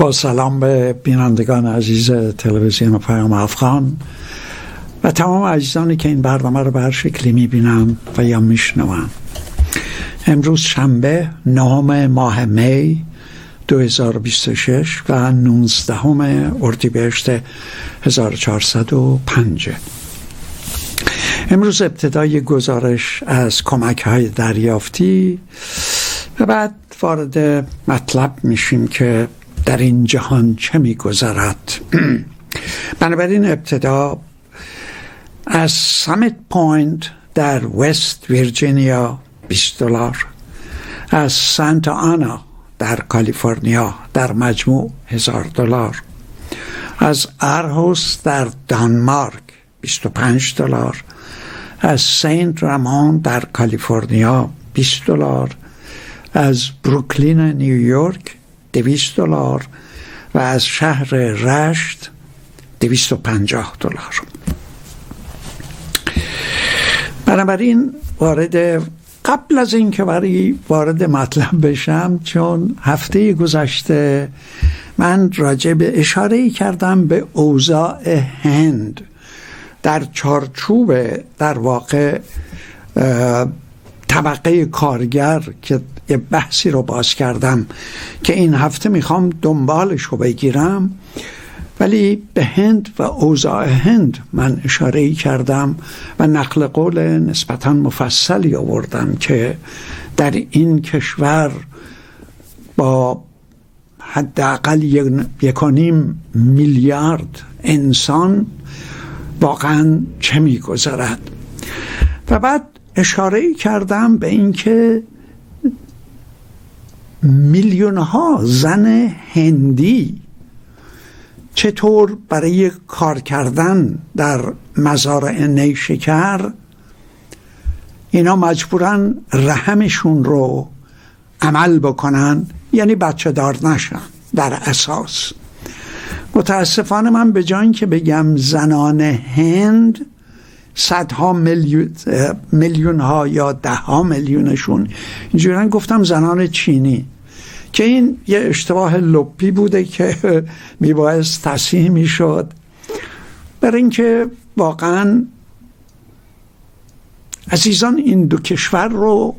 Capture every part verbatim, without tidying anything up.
با سلام به بینندگان عزیز تلویزیون پیام افغان و تمام عزیزانی که این برنامه رو به هر شکلی میبینن و یا میشنون. امروز شنبه نهم ماه می دو هزار و بیست و شش و نوزدهم اردیبهشت هزار و چهارصد و پنج. امروز ابتدای گزارش از کمک های دریافتی و بعد وارد مطلب میشیم که در این جهان چه میگذرد. بنابراین ابتدا از سامیت پوینت در وست ویرجینیا بیست دلار، از سانتا آنا در کالیفرنیا در مجموع هزار دلار، از ارهوس در دانمارک بیست و پنج دلار، از سنت رامان در کالیفرنیا بیست دلار، از بروکلین نیویورک دویست دلار و از شهر رشت دویست و پنجاه دلار. بنابراین وارد قبل از این که برای وارد مطلب بشم، چون هفته گذشته من راجع به اشاره کردم به اوضاع هند در چارچوب در واقع طبقه کارگر که یه بحثی رو باز کردم که این هفته میخوام دنبالش رو بگیرم، ولی به هند و اوضاع هند من اشاره کردم و نقل قول نسبتاً مفصلی آوردم که در این کشور با حداقل یک و نیم میلیارد انسان واقعاً چه میگذرد. و بعد اشاره کردم به اینکه میلیون ها زن هندی چطور برای کار کردن در مزارع نیشکر اینا مجبورن رحمشون رو عمل بکنن، یعنی بچه دار نشن. در اساس متاسفانه من به جای که بگم زنان هند، صدها میلیون میلیون ها یا ده ها میلیونشون اینجوری گفتم زنان چینی، که این یه اشتباه لپی بوده که میبایست تصحیح میشد، برای اینکه واقعا عزیزان این دو کشور رو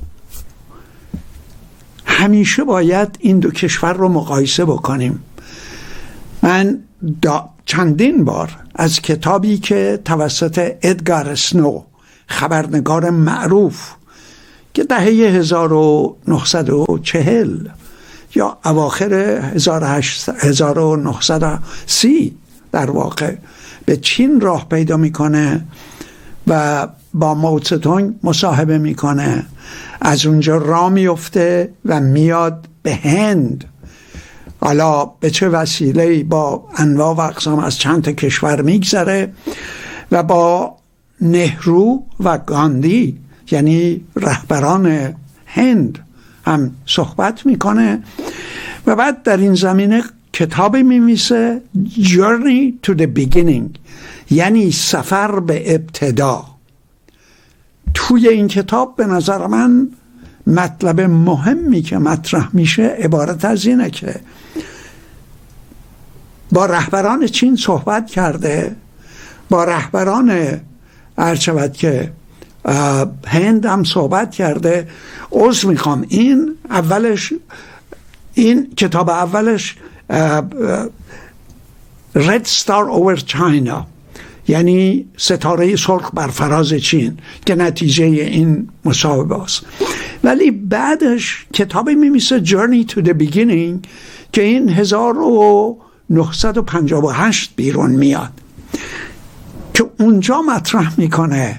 همیشه باید این دو کشور رو مقایسه بکنیم. من چندین بار از کتابی که توسط ادگار اسنو، خبرنگار معروف که دهه هزار و نهصد و چهل یا اواخر هزار و نهصد و سی در واقع به چین راه پیدا میکنه و با موتزه‌تونگ مصاحبه میکنه، از اونجا راه میفته و میاد به هند. حالا به چه وسیله‌ای با انواع و اقسام از چند تا کشور میگذره و با نهرو و گاندی یعنی رهبران هند هم صحبت میکنه و بعد در این زمینه کتابی میمیسه Journey to the Beginning، یعنی سفر به ابتدا. توی این کتاب به نظر من مطلب مهمی که مطرح میشه عبارت از اینه که با رهبران چین صحبت کرده، با رهبران ارچود که هند هم صحبت کرده. عذر میخوام، این اولش این کتاب اولش Red Star Over China، یعنی ستاره سرخ بر فراز چین، که نتیجه این مصاحبه است. ولی بعدش کتابی میمیسه Journey to the Beginning که این هزار و نهصد و پنجاه و هشت بیرون میاد، که اونجا مطرح میکنه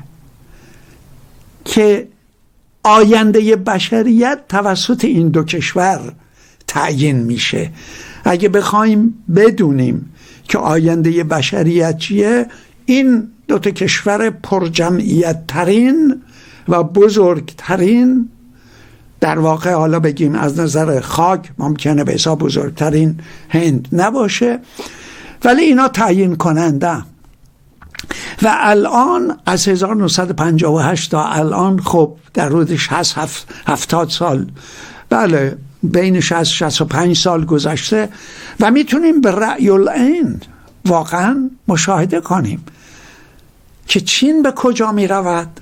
که آینده بشریت توسط این دو کشور تعیین میشه. اگه بخوایم بدونیم که آینده بشریت چیه، این دو تا کشور پرجمعیت ترین و بزرگترین، در واقع حالا بگیم از نظر خاک ممکنه به حساب بزرگترین هند نباشه، ولی اینا تعیین کننده. و الان از هزار و نهصد و پنجاه و هشت تا الان خب در حدود شصت هفتاد سال بله بین شصت شصت و پنج سال گذشته و میتونیم به رأی العین واقعا مشاهده کنیم که چین به کجا می رود.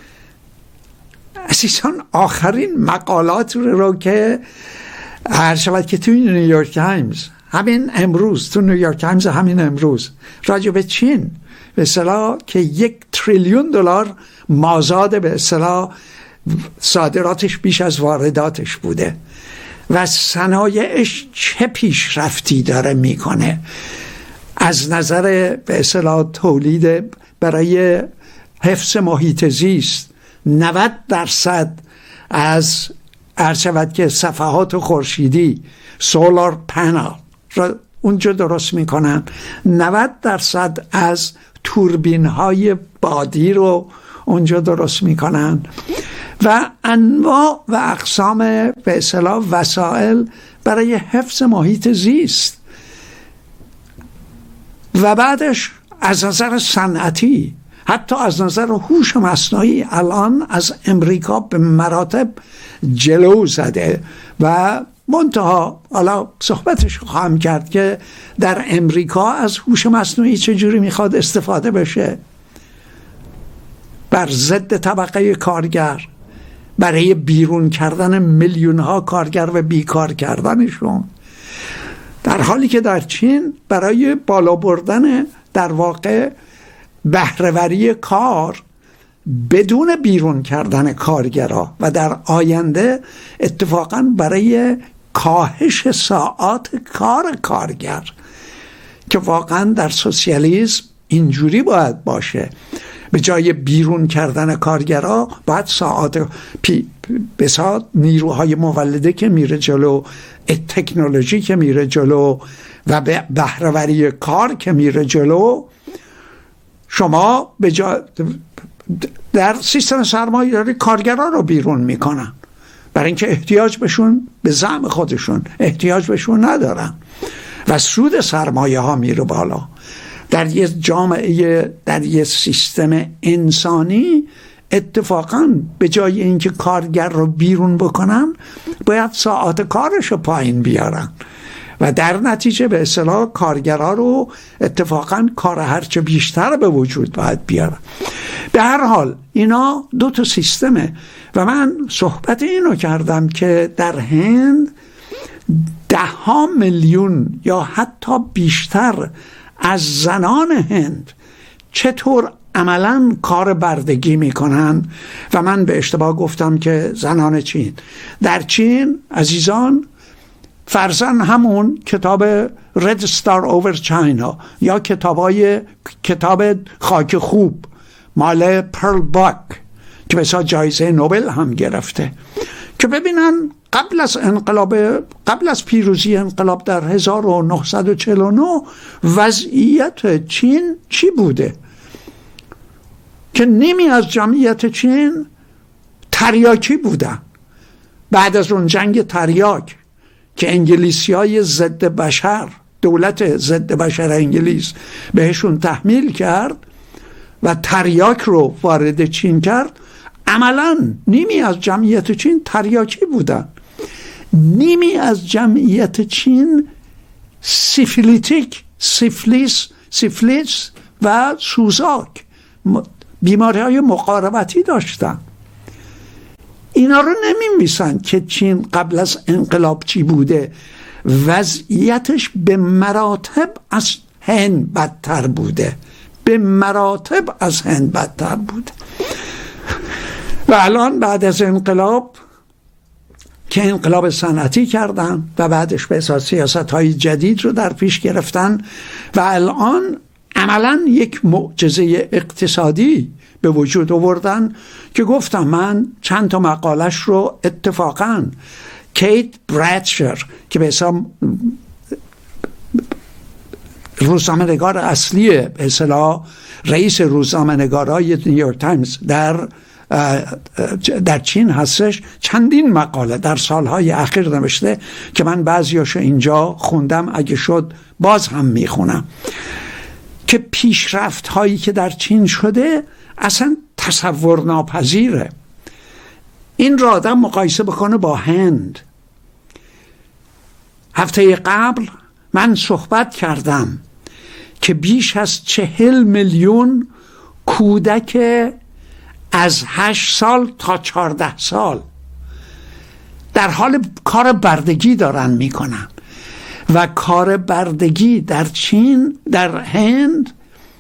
عزیزان آخرین مقالات رو که هر شود که توی نیویورک تایمز همین امروز تو نیویورک تایمز همین امروز راجع به چین به اصطلاح که یک تریلیون دلار مازاد به اصطلاح صادراتش بیش از وارداتش بوده و صنایعش چه پیشرفتی داره میکنه از نظر به اصطلاح تولید برای حفظ محیط زیست. نود درصد از عرض شود که صفحات خورشیدی سولار پنل را اونجا درست میکنن، نود درصد از توربین های بادی رو اونجا درست میکنن و انواع و اقسام به اصطلاح وسایل برای حفظ محیط زیست. و بعدش از نظر صنعتی حتی از نظر هوش مصنوعی الان از امریکا به مراتب جلو زده و منتها حالا صحبتش خواهم کرد که در امریکا از هوش مصنوعی چجوری میخواد استفاده بشه بر ضد طبقه کارگر، برای بیرون کردن میلیون ها کارگر و بیکار کردنشون، در حالی که در چین برای بالا بردن در واقع بهره‌وری کار بدون بیرون کردن کارگرها و در آینده اتفاقا برای کاهش ساعات کار کارگر که واقعا در سوسیالیسم اینجوری باید باشه، به جای بیرون کردن کارگرها باید ساعات پی بساعت نیروهای مولده که میره جلو، تکنولوژی که میره جلو و بهره‌وری کار که میره جلو، شما به جای در سیستم سرمایه داری کارگران رو بیرون میکنن برای اینکه احتیاج بهشون به زعم خودشون احتیاج بهشون ندارن و سود سرمایه ها میره بالا. در یه جامعه، در یه سیستم انسانی اتفاقا به جای اینکه کارگر رو بیرون بکنن باید ساعات کارش رو پایین بیارن و در نتیجه به اصطلاح کارگرها رو اتفاقا کار هرچه بیشتر به وجود باید بیارن. به هر حال اینا دو تا سیستمه و من صحبت اینو کردم که در هند ده ها میلیون یا حتی بیشتر از زنان هند چطور عملاً کار بردگی میکنن و من به اشتباه گفتم که زنان چین. در چین عزیزان فرضاً همون کتاب رد ستار اوور چاینا یا کتابای کتاب خاک خوب مال پرل باک که بسیار جایزه نوبل هم گرفته که ببینن قبل از انقلاب قبل از پیروزی انقلاب در هزار و نهصد و چهل و نه وضعیت چین چی بوده که نیمی از جمعیت چین تریاکی بودن. بعد از اون جنگ تریاک که انگلیسی های ضد بشر، دولت ضد بشر انگلیس بهشون تحمیل کرد و تریاک رو وارد چین کرد، عملاً نیمی از جمعیت چین تریاکی بودن، نیمی از جمعیت چین سیفیلیتیک، سیفلیس سیفلیس و سوزاک، بیماری های مقاربتی داشتن. اینا رو نمی‌نویسن که چین قبل از انقلاب چی بوده. وضعیتش به مراتب از هند بدتر بوده، به مراتب از هند بدتر بوده. و الان بعد از انقلاب که انقلاب صنعتی کردن و بعدش به اساس سیاست‌های جدید رو در پیش گرفتن و الان عملاً یک معجزه اقتصادی به وجود آوردن که گفتم من چند تا مقالش رو اتفاقاً کیت برادشر که به حساب روزنامه‌نگار اصلی به اصطلاح رئیس روزنامه‌نگارای نیویورک تایمز در در چین هستش، چندین مقاله در سالهای اخیر نوشته که من بعضیاشو اینجا خوندم، اگه شد باز هم میخونم، که پیشرفت هایی که در چین شده اصلا تصور ناپذیره. این را آدم مقایسه بکنه با هند. هفته قبل من صحبت کردم که بیش از چهل میلیون کودک از هشت سال تا چهارده سال در حال کار بردگی دارن میکنن و کار بردگی در چین، در هند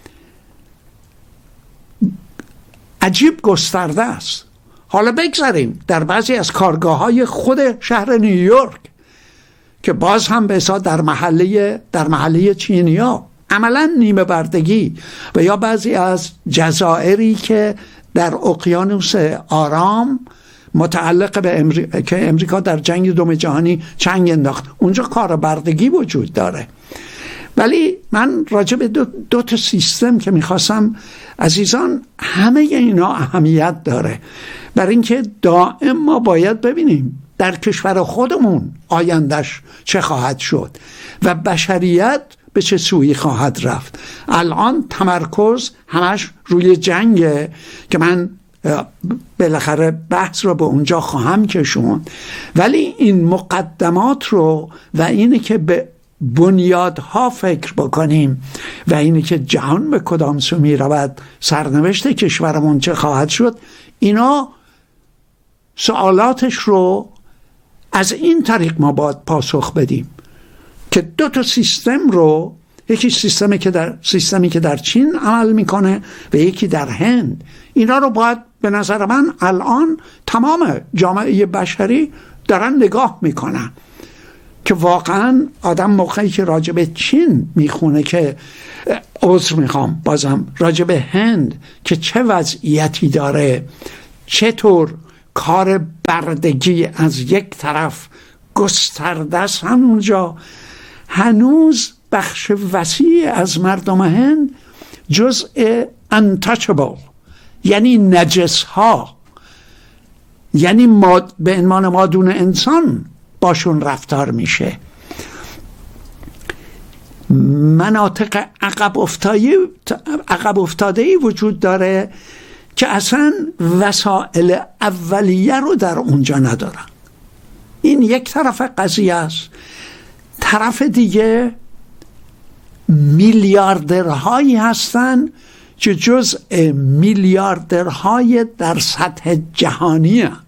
عجیب گسترده است. حالا بگذاریم در بعضی از کارگاه های خود شهر نیویورک که باز هم به حساب در محله در محله چینیا عملا نیمه بردگی، و یا بعضی از جزایری که در اقیانوس آرام متعلق به امریکا که امریکا در جنگ دوم جهانی چنگ انداخت، اونجا کار بردگی وجود داره. ولی من راجع به دو, دو تا سیستم که میخواستم عزیزان، همه اینا اهمیت داره، برای اینکه دائم ما باید ببینیم در کشور خودمون آیندهش چه خواهد شد و بشریت به چه سویی خواهد رفت. الان تمرکز همش روی جنگه که من بالاخره بحث رو به اونجا خواهم کشوند، ولی این مقدمات رو و اینه که به بنیادها فکر بکنیم و اینه که جهان به کدام سو می رود، سرنوشت کشورمون چه خواهد شد، اینا سوالاتش رو از این طریق ما باید پاسخ بدیم که دو تا سیستم رو، یکی سیستمی که در سیستمی که در چین عمل میکنه و یکی در هند، اینا رو باید به نظر من الان تمام جامعه بشری دارن نگاه میکنن که واقعا آدم موقعی که راجع به چین میخونه که عذر میخوام بازم راجع به هند که چه وضعیتی داره، چطور کار بردگی از یک طرف گسترده است، همونجا هنوز بخش وسیع از مردم هند جزء untouchable، یعنی نجس ها، یعنی ماد به عنوان مادون انسان باشون رفتار میشه. مناطق عقب افتاده عقب افتاده‌ای وجود داره که اصلا وسایل اولیه رو در اونجا ندارن. این یک طرف قضیه است. طرف دیگه میلیاردرهایی هستن که جزء میلیاردرهای در سطح جهانی هستن.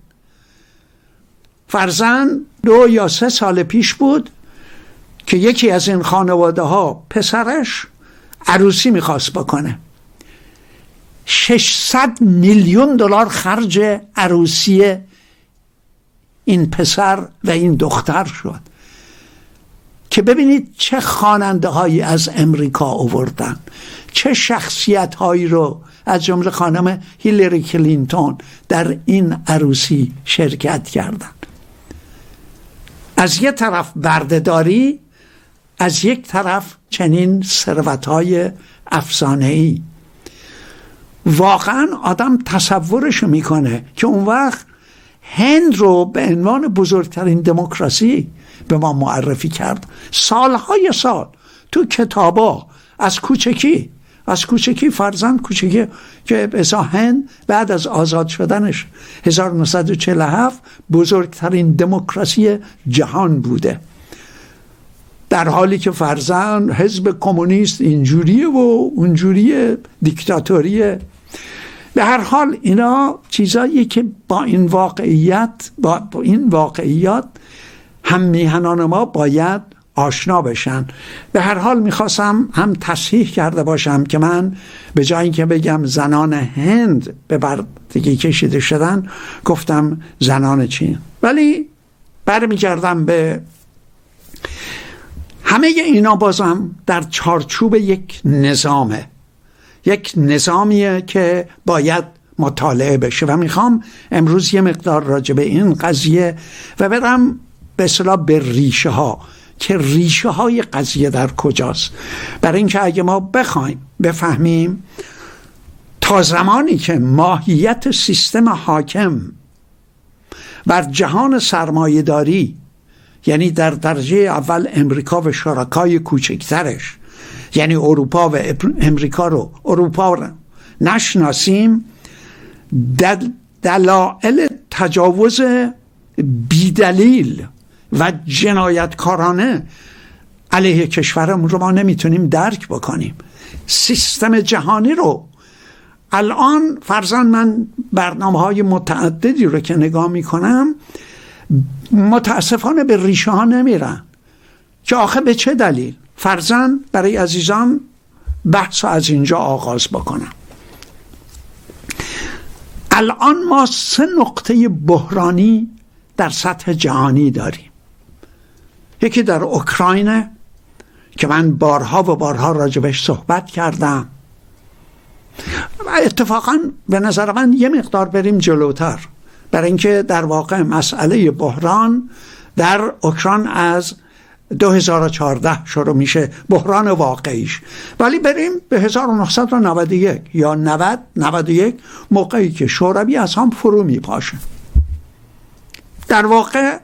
فرضاً دو یا سه سال پیش بود که یکی از این خانواده ها پسرش عروسی میخواست بکنه، ششصد میلیون دلار خرج عروسی این پسر و این دختر شد که ببینید چه خواننده هایی از امریکا آوردن، چه شخصیت هایی رو از جمله خانم هیلاری کلینتون در این عروسی شرکت کردن. از یک طرف بردهداری، از یک طرف چنین ثروت‌های افسانه‌ای. واقعا آدم تصورش میکنه که اون وقت هند رو به عنوان بزرگترین دموکراسی به ما معرفی کرد. سالهای سال تو کتابا از کوچکی از کوچکی فرزند کوچکی که مثلا هند بعد از آزاد شدنش هزار و نهصد و چهل و هفت بزرگترین دموکراسی جهان بوده، در حالی که فرزند حزب کمونیست اینجوریه و اونجوریه، دیکتاتوریه. به هر حال اینا چیزایی که با این واقعیت با, با این واقعیات هم میهنان ما باید آشنا بشن. به هر حال میخواستم هم تصحیح کرده باشم که من به جای اینکه بگم زنان هند به بردگی کشیده شدن گفتم زنان چین، ولی برمیگردم به همه اینا بازم در چارچوب یک نظامه، یک نظامیه که باید مطالعه بشه و میخوام امروز یه مقدار راجع به این قضیه و برم به اصطلاح به ریشه ها که ریشه های قضیه در کجاست، برای اینکه اگه ما بخوایم بفهمیم تا زمانی که ماهیت سیستم حاکم بر جهان سرمایه‌داری، یعنی در درجه اول امریکا و شرکای کوچکترش یعنی اروپا و امریکا رو اروپا رو نشناسیم، دل دلائل تجاوز بیدلیل و جنایتکارانه علیه کشورمون رو ما نمیتونیم درک بکنیم. سیستم جهانی رو الان فرضاً من برنامه های متعددی رو که نگاه میکنم متاسفانه به ریشه ها نمیرن که آخه به چه دلیل. فرضاً برای عزیزان بحث از اینجا آغاز بکنم. الان ما سه نقطه بحرانی در سطح جهانی داریم. یکی در اوکراین که من بارها و بارها راجبش صحبت کردم و اتفاقا به نظر من یه مقدار بریم جلوتر، برای اینکه در واقع مسئله بحران در اوکراین از دو هزار و چهارده شروع میشه، بحران واقعیش، ولی بریم به هزار و نهصد و نود و یک یا نود نود و یک موقعی که شوروی از هم فرو میپاشه. در واقع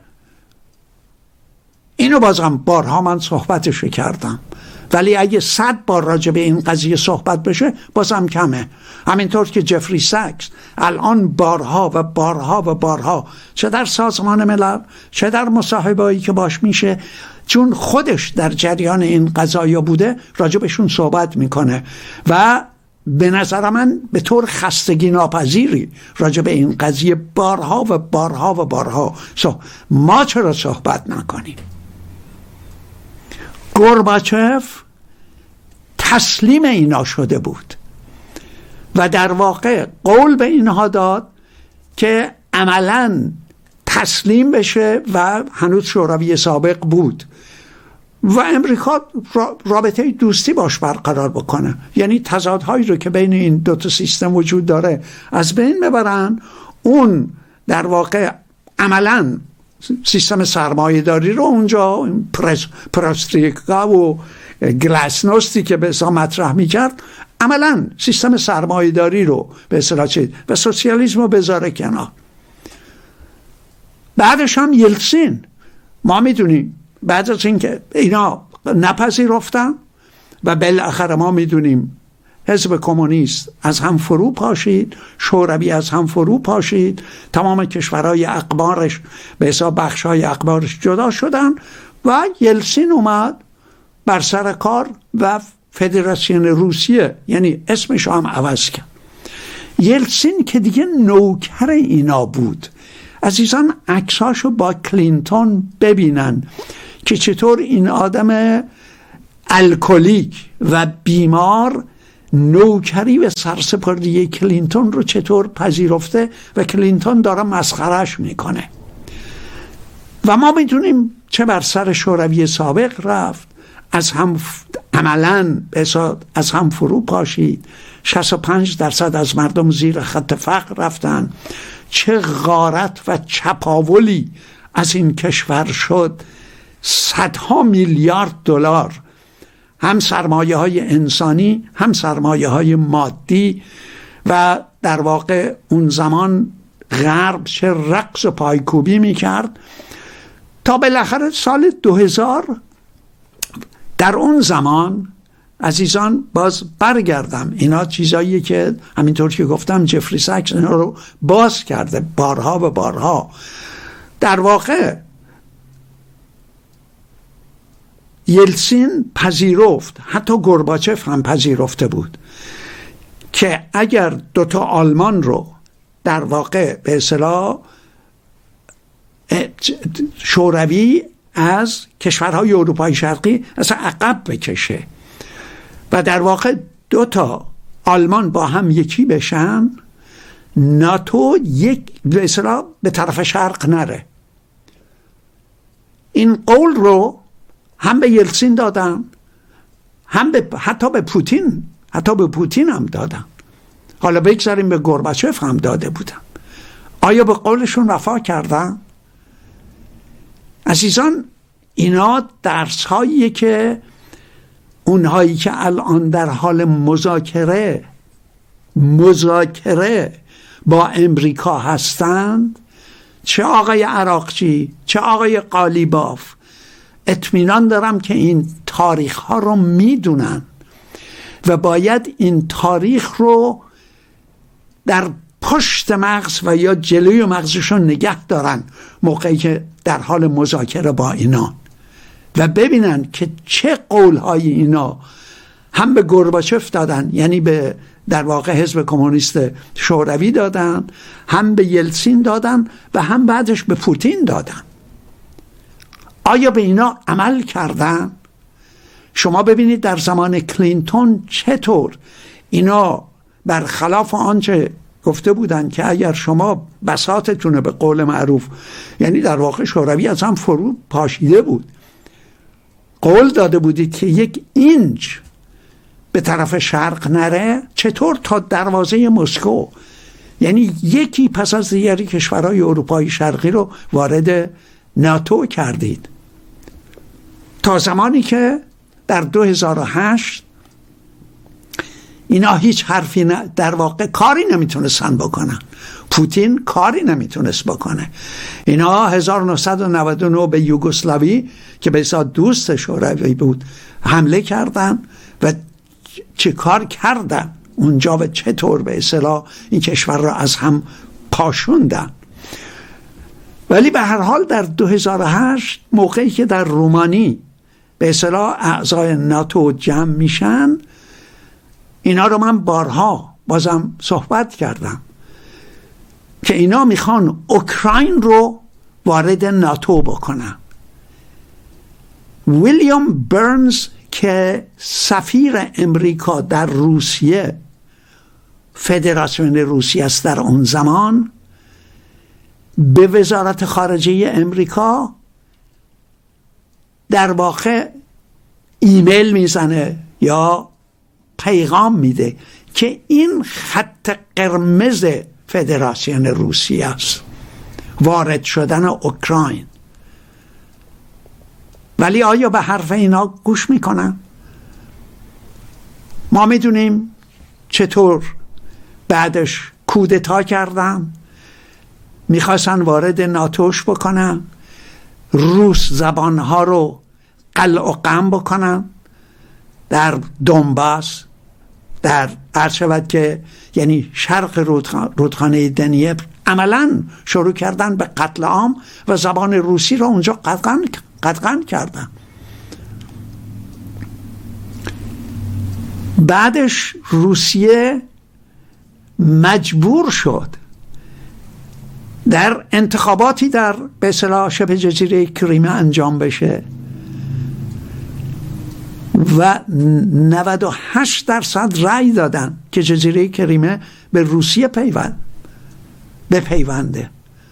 اینو بازم بارها من صحبتش کردم، ولی اگه صد بار راجع به این قضیه صحبت بشه بازم کمه. همینطور که جفری ساکس الان بارها و بارها و بارها چه در سازمان ملل چه در مصاحبه‌ای که باش میشه، چون خودش در جریان این قضایا بوده، راجع بهشون صحبت میکنه و به نظر من به طور خستگی ناپذیری راجع به این قضیه بارها و بارها و بارها. ما چرا صحبت نکنیم؟ گورباچف تسلیم اینا شده بود و در واقع قول به اینها داد که عملاً تسلیم بشه و هنوز شوروی سابق بود و امریکا رابطه دوستی باش برقرار بکنه، یعنی تضادهایی رو که بین این دو تا سیستم وجود داره از بین ببرن. اون در واقع عملاً سیستم سرمایه داری رو اونجا پرس، پراستریکا و گلاسنوستی که به اصلا مطرح میکرد، عملا سیستم سرمایه داری رو به اصلا چید و سوسیالیسم رو بذاره کنار. بعدش هم یلتسین، ما میدونیم بعد از اینکه اینا نپذیرفتن و بالاخره ما میدونیم حزب کمونیست از هم فرو پاشید، شوروی از هم فرو پاشید، تمام کشورهای اقبارش به حساب بخشهای اقبارش جدا شدن و یلتسین اومد بر سر کار و فدراسیون روسیه، یعنی اسمش هم عوض کرد. یلتسین که دیگه نوکر اینا بود. عزیزان عکساشو با کلینتون ببینن که چطور این آدم الکلیک و بیمار نوکری و سرسپردگی کلینتون رو چطور پذیرفته و کلینتون داره مسخرش میکنه. و ما میدونیم چه بر سر شوروی سابق رفت، از هم عملاً از هم فرو پاشید، شصت و پنج درصد از مردم زیر خط فقر رفتن، چه غارت و چپاولی از این کشور شد، صدها میلیارد دلار هم سرمایه های انسانی هم سرمایه های مادی و در واقع اون زمان غرب چه رقص و پایکوبی میکرد تا بالاخره سال دو هزار. در اون زمان عزیزان باز برگردم، اینا چیزاییه که همینطور که گفتم جفری ساکس اینا رو باز کرده بارها و بارها. در واقع یلتسین پذیرفت، حتی گورباچف هم پذیرفته بود که اگر دوتا آلمان رو در واقع به اصطلاح شوروی از کشورهای اروپای شرقی اصلا عقب بکشه و در واقع دوتا آلمان با هم یکی بشن، ناتو یک به اصطلاح به طرف شرق نره. این قول رو هم به یلتسین دادن، هم به حتی به پوتین حتی به پوتین هم دادن. حالا بگذاریم به گورباچف هم داده بودن. آیا به قولشون وفا کردن؟ عزیزان اینا درس هایی که اونهایی که الان در حال مذاکره مذاکره با امریکا هستند، چه آقای عراقچی چه آقای قالیباف، اطمینان دارم که این تاریخ ها رو میدونن و باید این تاریخ رو در پشت مغز و یا جلوی مغزشون نگه دارن موقعی که در حال مذاکره با اینا و ببینن که چه قولهای اینا هم به گورباچف دادن، یعنی به در واقع حزب کمونیست شوروی دادن، هم به یلتسین دادن و هم بعدش به پوتین دادن. آیا به اینا عمل کردن؟ شما ببینید در زمان کلینتون چطور اینا برخلاف آنچه گفته بودن که اگر شما بساطتون به قول معروف، یعنی در واقع شوروی از هم فرو پاشیده بود، قول داده بودید که یک اینچ به طرف شرق نره، چطور تا دروازه مسکو، یعنی یکی پس از دیگری کشورهای اروپای شرقی رو وارد ناتو کردید، تا زمانی که در دو هزار و هشت اینا هیچ حرفی نه، در واقع کاری نمیتونستن بکنن. پوتین کاری نمیتونست بکنه. اینا هزار و نهصد و نود و نه به یوگسلاوی که به حساب دوست شوروی بود حمله کردن و چه کار کردن اونجا و چطور به اصطلاح این کشور را از هم پاشوندن. ولی به هر حال در دو هزار و هشت موقعی که در رومانی به اصطلاح اعضای ناتو جمع میشن، اینا رو من بارها بازم صحبت کردم که اینا میخوان اوکراین رو وارد ناتو بکنن. ویلیام برنز که سفیر امریکا در روسیه، فدراسیون روسیه است در اون زمان، به وزارت خارجه امریکا در واقع ایمیل میزنه یا پیغام میده که این خط قرمز فدراسیون روسیه است، وارد شدن اوکراین. ولی آیا به حرف اینا گوش میکنن؟ ما میدونیم چطور بعدش کودتا کردن، میخواستن وارد ناتوش بکنن، روس زبانها رو قلع و قم بکنن در دونباس، در عرض شود که یعنی شرق رودخانه دنیپر، عملا شروع کردن به قتل عام و زبان روسی رو اونجا قطعاً قطعاً کردن. بعدش روسیه مجبور شد در انتخاباتی در به اصطلاح شبه جزیره کریمه انجام بشه و نود و هشت درصد رأی دادن که جزیره کریمه به روسیه پیوند به پیونده.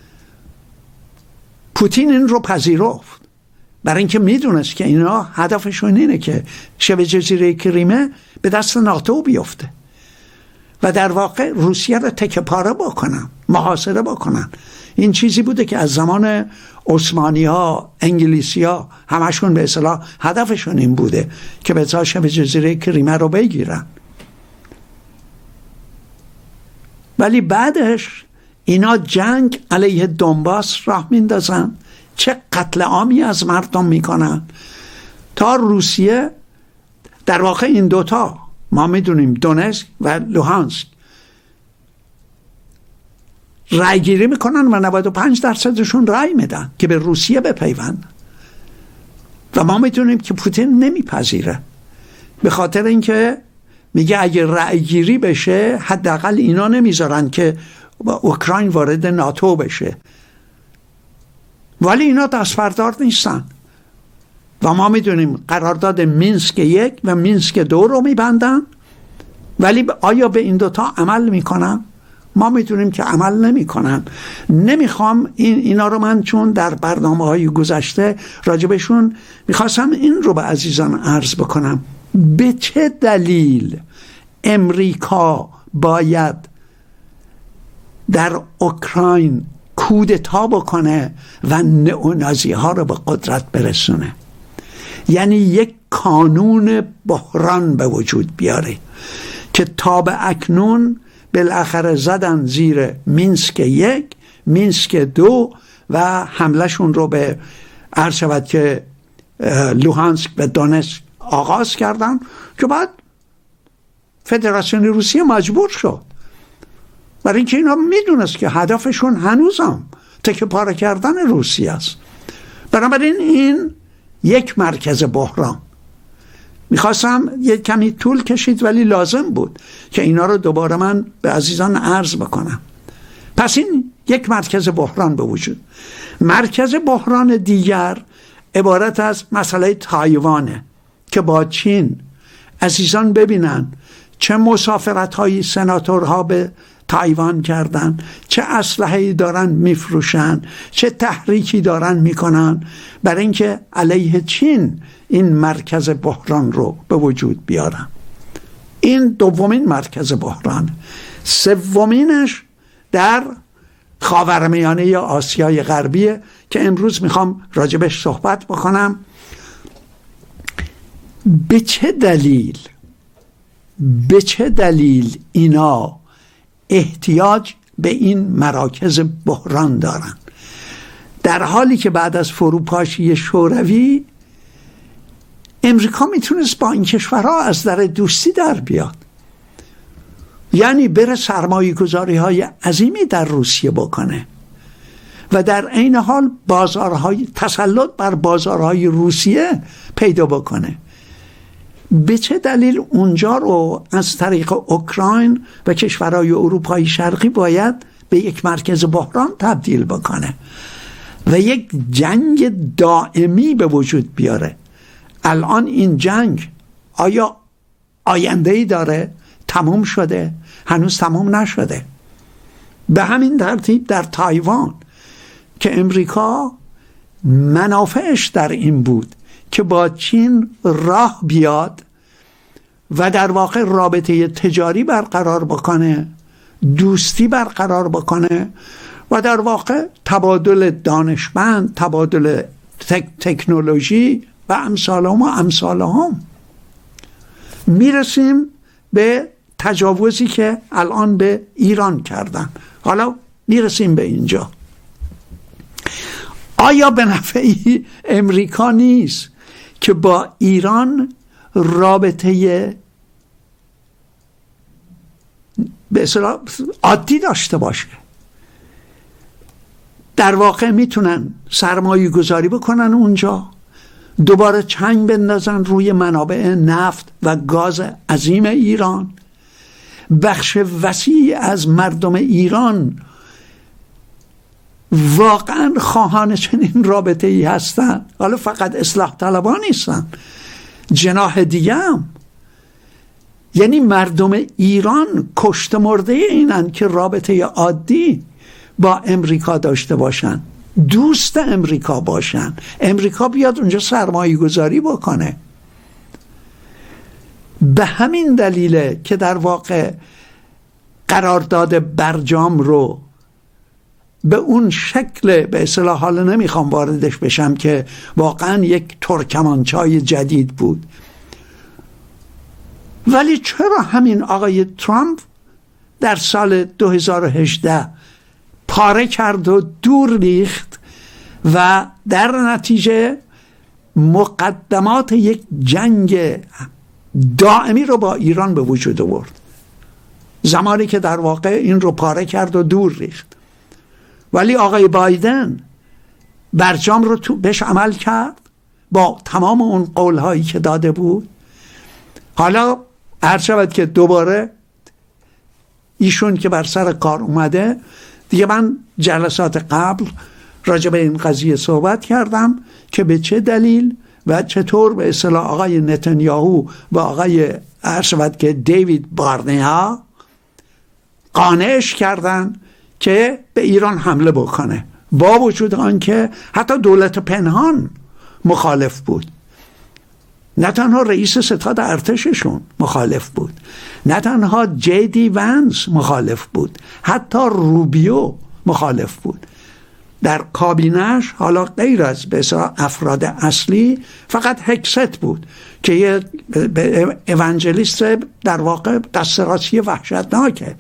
پوتین این رو پذیرفت برای اینکه میدونست که اینا هدفشون اینه که شبه جزیره کریمه به دست ناتو بیفته و در واقع روسیه رو تکه پاره بکنن، محاصره بکنن. این چیزی بوده که از زمان عثمانی ها، انگلیسی ها همشون به اصطلاح هدفشون این بوده که به جای شبه جزیره کریمه رو بگیرن. ولی بعدش اینا جنگ علیه دونباس راه میندازن، چه قتل عامی از مردم میکنن تا روسیه در واقع این دوتا ما میدونیم دونتسک و لوهانسک رای گیری میکنن و نود و پنج درصدشون رای میدن که به روسیه بپیوند و ما میدونیم که پوتین نمیپذیره، به خاطر اینکه میگه اگه رای گیری بشه حداقل اینا نمیذارن که اوکراین وارد ناتو بشه. ولی اینا دستبردار نیستن و ما میدونیم قرارداد مینسک یک و مینسک دو رو میبندن، ولی آیا به این دوتا عمل میکنن؟ ما میدونیم که عمل نمیکنن. نمیخوام این اینا رو من چون در برنامه های گذشته راجبشون میخواستم این رو به عزیزان عرض بکنم، به چه دلیل امریکا باید در اوکراین کودتا بکنه و نئونازی ها رو به قدرت برسونه، یعنی یک کانون بحران به وجود بیاره که تا به اکنون بالاخره زدن زیر مینسک یک، مینسک دو و حملهشون رو به عرض شود که لوهانسک و دونتسک آغاز کردن که بعد فدراسیون روسیه مجبور شد، برای اینکه اینا میدونست که هدفشون هنوزم تکه پاره کردن روسیه است. بنابراین این یک مرکز بحران. میخواستم یک کمی طول کشید ولی لازم بود که اینا رو دوباره من به عزیزان عرض بکنم. پس این یک مرکز بحران به وجود. مرکز بحران دیگر عبارت از مسئله تایوانه که با چین عزیزان ببینن چه مسافرت های سناتورها به تایوان کردن، چه اسلحه‌ای دارن میفروشن، چه تحریکی دارن میکنن برای اینکه علیه چین این مرکز بحران رو به وجود بیارن. این دومین مرکز بحران. سومینش در خاورمیانه یا آسیای غربیه که امروز میخوام راجبش صحبت بکنم. به چه دلیل به چه دلیل اینا احتیاج به این مراکز بحران دارن، در حالی که بعد از فروپاشی شوروی امریکا میتونست با این کشورها از در دوستی در بیاد، یعنی بره سرمایه گذاری های عظیمی در روسیه بکنه و در عین حال بازارهای تسلط بر بازارهای روسیه پیدا بکنه. به چه دلیل اونجا رو از طریق اوکراین و کشورهای اروپای شرقی باید به یک مرکز بحران تبدیل بکنه و یک جنگ دائمی به وجود بیاره؟ الان این جنگ آیا آینده‌ای داره؟ تموم شده؟ هنوز تموم نشده. به همین ترتیب در تایوان که امریکا منافعش در این بود که با چین راه بیاد و در واقع رابطه تجاری برقرار بکنه، دوستی برقرار بکنه و در واقع تبادل دانشمند، تبادل تک، تکنولوژی و امثالهم و امثالهم. میرسیم به تجاوزی که الان به ایران کردن. حالا میرسیم به اینجا. آیا به نفع امریکا نیست که با ایران رابطه به اصطلاح عادی داشته باشه؟ در واقع میتونن سرمایه گذاری بکنن اونجا، دوباره چنگ بندازن روی منابع نفت و گاز عظیم ایران. بخش وسیعی از مردم ایران واقعا خواهان چنین رابطه ای هستن. حالا فقط اصلاح طلبان نیستن، جناح دیگه هم. یعنی مردم ایران کشته مرده اینن که رابطه عادی با امریکا داشته باشن، دوست امریکا باشن، امریکا بیاد اونجا سرمایه گذاری بکنه. به همین دلیله که در واقع قرارداد برجام رو به اون شکل به اصطلاح، حالا نمیخوام واردش بشم، که واقعا یک ترکمانچای جدید بود. ولی چرا همین آقای ترامپ در سال دو هزار و هجده پاره کرد و دور ریخت و در نتیجه مقدمات یک جنگ دائمی رو با ایران به وجود آورد، زمانی که در واقع این رو پاره کرد و دور ریخت؟ ولی آقای بایدن برجام رو تو بهش عمل کرد با تمام اون قولهایی که داده بود. حالا هر شود که دوباره ایشون که بر سر کار اومده دیگه، من جلسات قبل راجع به این قضیه صحبت کردم که به چه دلیل و چطور به اصطلاح آقای نتانیاهو و آقای هر شود که دیوید بارنیا قانعش کردن که به ایران حمله بکنه، با وجود آنکه حتی دولت پنهان مخالف بود. نه تنها رئیس ستاد ارتششون مخالف بود، نه تنها جی دی ونس مخالف بود، حتی روبیو مخالف بود. در کابینش حالا غیر از به اصطلاح افراد اصلی فقط هکست بود که یه اوانجلیست در واقع دسترسی وحشتناکه.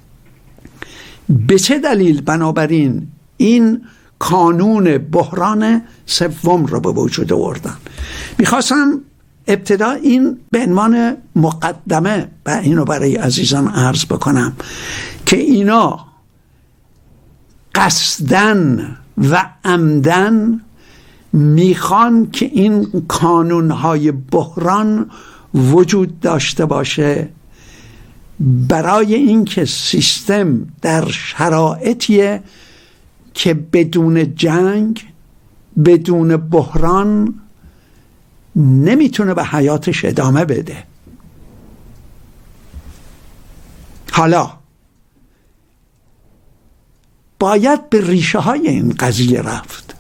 به چه دلیل بنابراین این کانون بحران سوم رو به وجود آوردن؟ میخواستم ابتدا این به عنوان مقدمه و اینو برای عزیزان عرض بکنم که اینا قصدن و عمدن میخوان که این کانونهای بحران وجود داشته باشه برای اینکه سیستم در شرایطیه که بدون جنگ، بدون بحران نمیتونه به حیاتش ادامه بده. حالا باید به ریشه های این قضیه رفت.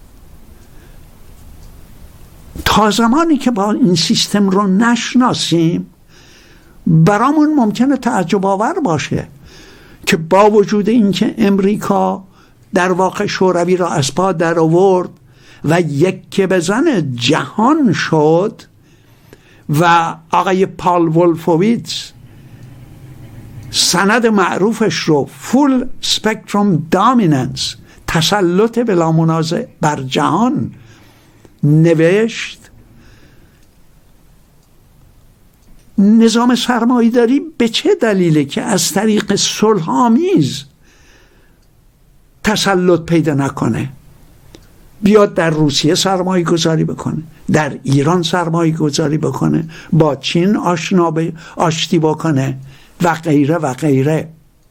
تا زمانی که با این سیستم رو نشناسیم برامون ممکنه تعجب آور باشه که با وجود اینکه امریکا در واقع شوروی را از پا در آورد و یکی بزن جهان شد و آقای پال وولفویتز سند معروفش رو فول سپکتروم دامیننس، تسلط بلا منازع بر جهان، نوشت. نظام سرمایه‌داری به چه دلیله که از طریق صلح‌آمیز تسلط پیدا نکنه؟ بیاد در روسیه سرمایه گذاری بکنه، در ایران سرمایه گذاری بکنه، با چین آشنا ب... آشتی بکنه و غیره و غیره.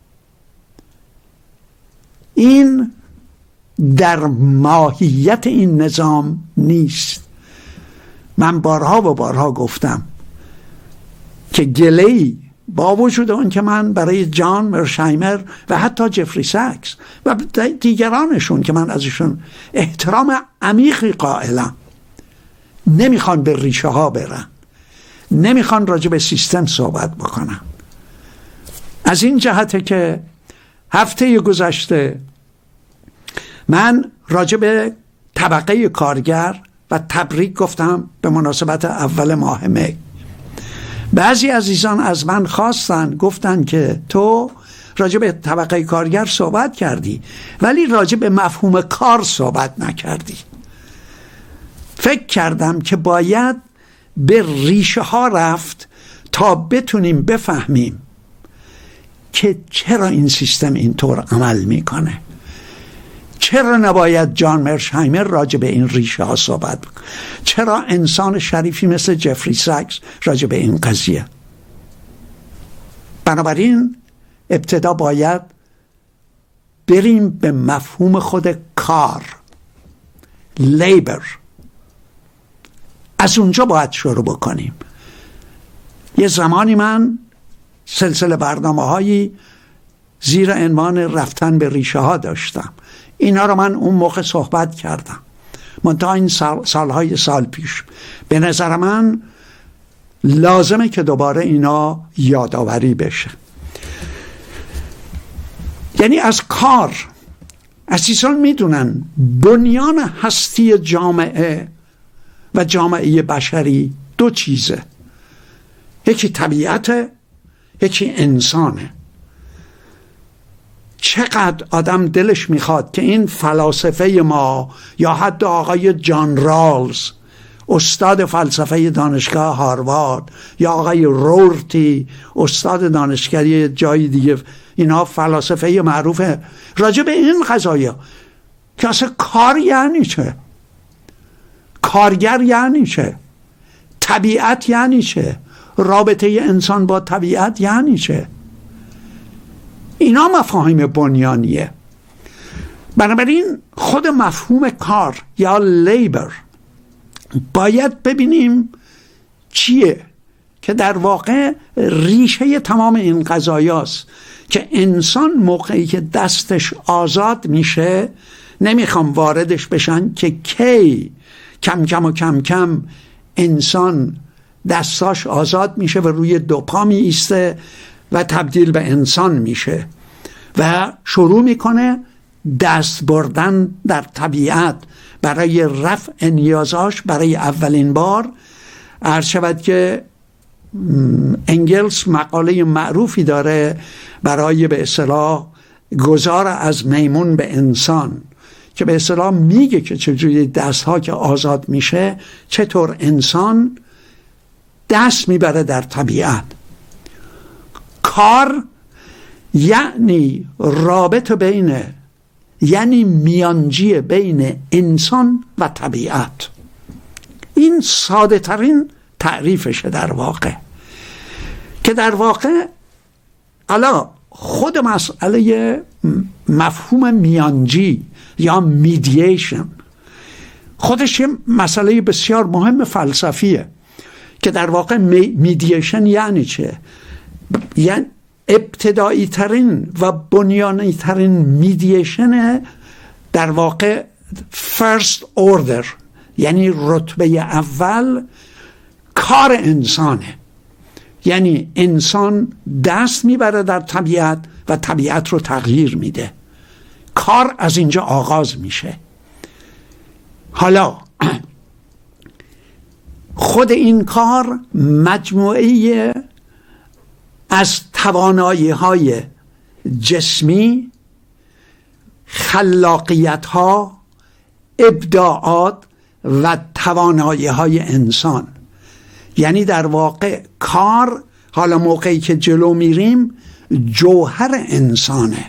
این در ماهیت این نظام نیست. من بارها و بارها گفتم که گله‌ای با وجود اون که من برای جان مرشایمر و حتی جفری ساکس و دیگرانشون که من ازشون احترام عمیقی قائلم، نمیخوان به ریشه ها برن، نمیخوان راجع به سیستم صحبت بکنن. از این جهته که هفته گذشته من راجع به طبقه کارگر و تبریک گفتم به مناسبت اول ماه می. بعضی عزیزان از من خواستن، گفتن که تو راجع به طبقه کارگر صحبت کردی ولی راجع به مفهوم کار صحبت نکردی. فکر کردم که باید به ریشه ها رفت تا بتونیم بفهمیم که چرا این سیستم اینطور عمل میکنه. چرا نباید جان مرشایمر راجع به این ریشه ها صحبت بکنه؟ چرا انسان شریفی مثل جفری ساکس راجع به این قضیه؟ بنابراین ابتدا باید بریم به مفهوم خود کار، لیبر. از اونجا باید شروع بکنیم. یه زمانی من سلسله برنامه هایی زیر عنوان رفتن به ریشه ها داشتم. اینا رو من اون موقع صحبت کردم، منتها این سال، سالهای سال پیش. به نظر من لازمه که دوباره اینا یادآوری بشه. یعنی از کار، عزیزان میدونن بنیان هستی جامعه و جامعه بشری دو چیزه، یکی طبیعت، یکی انسانه. چقدر آدم دلش میخواد که این فلاسفه ما یا حتی آقای جان رالز استاد فلسفه دانشگاه هاروارد یا آقای رورتی استاد دانشگاهی جای دیگه، اینا فلاسفه معروفه راجع به این قضایا که اصلا کار یعنی چه، کارگر یعنی چه، طبیعت یعنی چه، رابطه انسان با طبیعت یعنی چه. اینا مفاهیم بنیانیه. بنابراین خود مفهوم کار یا لیبر باید ببینیم چیه که در واقع ریشه تمام این قضایاست که انسان موقعی که دستش آزاد میشه، نمیخوام واردش بشن که کی کم کم و کم کم انسان دستاش آزاد میشه و روی دو پا می ایسته و تبدیل به انسان میشه و شروع میکنه دست بردن در طبیعت برای رفع نیازاش. برای اولین بار عرض شود که انگلس مقاله معروفی داره برای به اصطلاح گذار از میمون به انسان، که به اصطلاح میگه که چجوری دست ها که آزاد میشه چطور انسان دست میبره در طبیعت. کار یعنی رابطه بین یعنی میانجی بین انسان و طبیعت. این ساده ترین تعریفشه در واقع، که در واقع حالا خود مسئله مفهوم میانجی یا میدییشن خودش یه مسئله بسیار مهم فلسفیه، که در واقع میدییشن یعنی چه؟ یعنی ابتدایی ترین و بنیانی ترین میدییشن در واقع first order، یعنی رتبه اول کار انسانه. یعنی انسان دست میبره در طبیعت و طبیعت رو تغییر میده. کار از اینجا آغاز میشه. حالا خود این کار مجموعه از توانایی های جسمی، خلاقیت ها، ابداعات و توانایی های انسان. یعنی در واقع کار، حالا موقعی که جلو میریم، جوهر انسانه.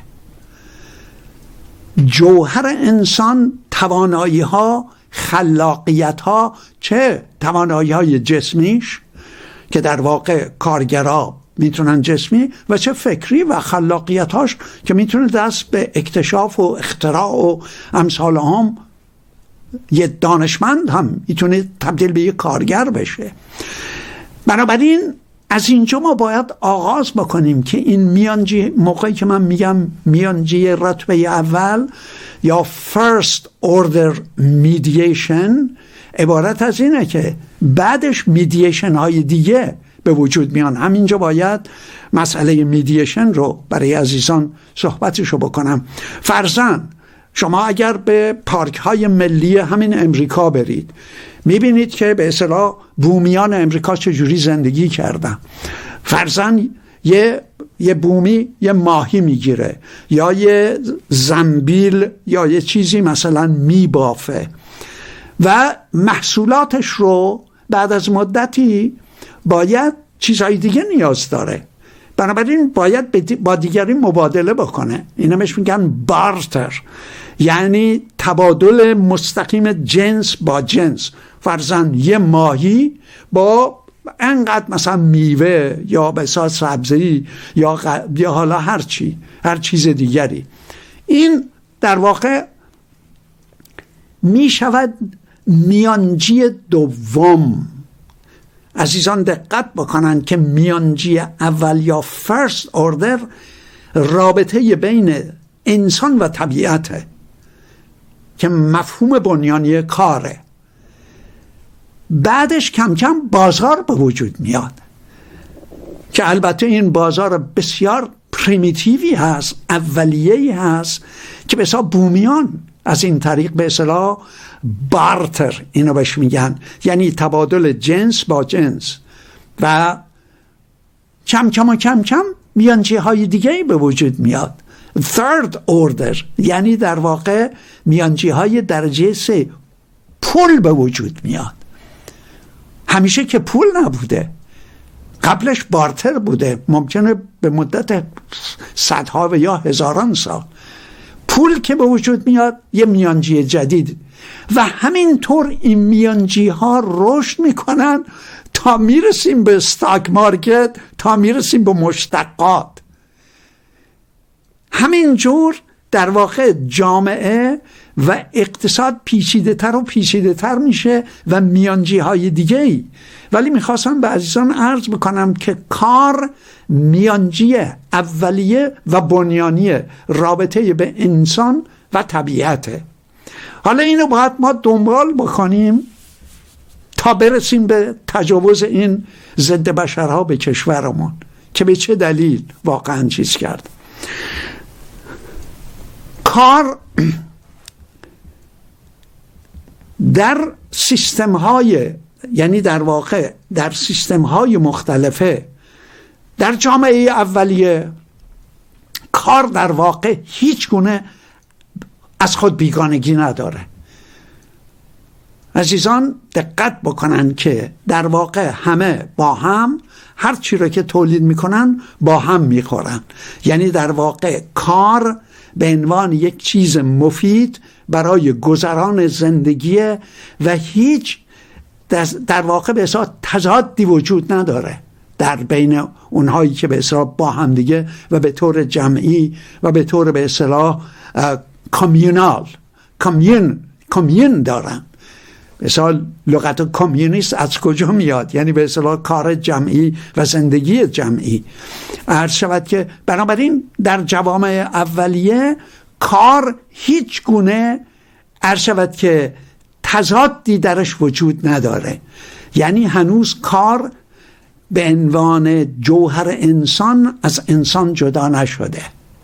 جوهر انسان توانایی ها، خلاقیت ها، چه توانایی های جسمیش که در واقع کارگرا میتونن جسمی، و چه فکری و خلاقیت هاش که میتونه دست به اکتشاف و اختراع و امثال هم. یه دانشمند هم میتونه تبدیل به یه کارگر بشه. بنابراین از اینجا ما باید آغاز بکنیم که این میانجی، موقعی که من میگم میانجی رتبه اول یا first order mediation، عبارت از اینه که بعدش میدییشن های دیگه به وجود میان. همینجا باید مسئله میدییشن رو برای عزیزان صحبتشو بکنم. فرضاً شما اگر به پارک های ملی همین امریکا برید، میبینید که به اصطلاح بومیان امریکا چجوری زندگی کردن. فرضاً یه یه بومی یه ماهی میگیره یا یه زنبیل یا یه چیزی مثلا میبافه و محصولاتش رو بعد از مدتی باید چیزهای دیگه نیاز داره، بنابراین باید با دیگری مبادله بکنه. اینا بهش میگن بارتر، یعنی تبادل مستقیم جنس با جنس. فرضاً یه ماهی با انقدر مثلا میوه یا بساط سبزی یا, غ... یا حالا هر چی هر چیز دیگری. این در واقع میشود میانجی دوم. عزیزان دقت بکنن که میانجی اول یا فرست اوردر رابطه بین انسان و طبیعته که مفهوم بنیانی کاره. بعدش کم کم بازار به وجود میاد که البته این بازار بسیار پریمیتیوی هست، اولیه‌ای هست که به حساب بومیان از این طریق به اصطلاح بارتر اینو بهش میگن، یعنی تبادل جنس با جنس، و کم کم و کم کم میانجی های دیگه به وجود میاد. third order یعنی در واقع میانجی های درجه سه، پول به وجود میاد. همیشه که پول نبوده، قبلش بارتر بوده، ممکنه به مدت صدها و یا هزاران سال. پول که به وجود میاد یه میانجی جدید، و همینطور این میانجی ها رشد میکنن تا میرسیم به استاک مارکت، تا میرسیم به مشتقات. همینجور در واقع جامعه و اقتصاد پیچیده تر و پیچیده تر میشه و میانجی های دیگه ای. ولی میخواستم به عزیزان عرض بکنم که کار میانجی اولیه و بنیانی رابطه به انسان و طبیعته. حالا اینو باید ما دنبال بکنیم تا برسیم به تجاوز این ضد بشرها به کشورمون که به چه دلیل واقعا چیز کرد. کار در سیستم های، یعنی در واقع در سیستم های مختلفه در جامعه اولیه، کار در واقع هیچ گونه از خود بیگانگی نداره. عزیزان دقت بکنن که در واقع همه با هم هر چی رو که تولید میکنن با هم میخورن. یعنی در واقع کار به عنوان یک چیز مفید برای گذران زندگی و هیچ در واقع به اصطلاح تضادی وجود نداره در بین اونهایی که به اصطلاح با هم دیگه و به طور جمعی و به طور به اصطلاح کامیونال کامیون کامیون دارن. مثلا لغت کامیونیست از کجا میاد؟ یعنی به اصطلاح کار جمعی و زندگی جمعی. عرض شود که بنابراین در جوامع اولیه کار هیچ گونه عرض شود که تضادی درش وجود نداره، یعنی هنوز کار به عنوان جوهر انسان از انسان جدا نشده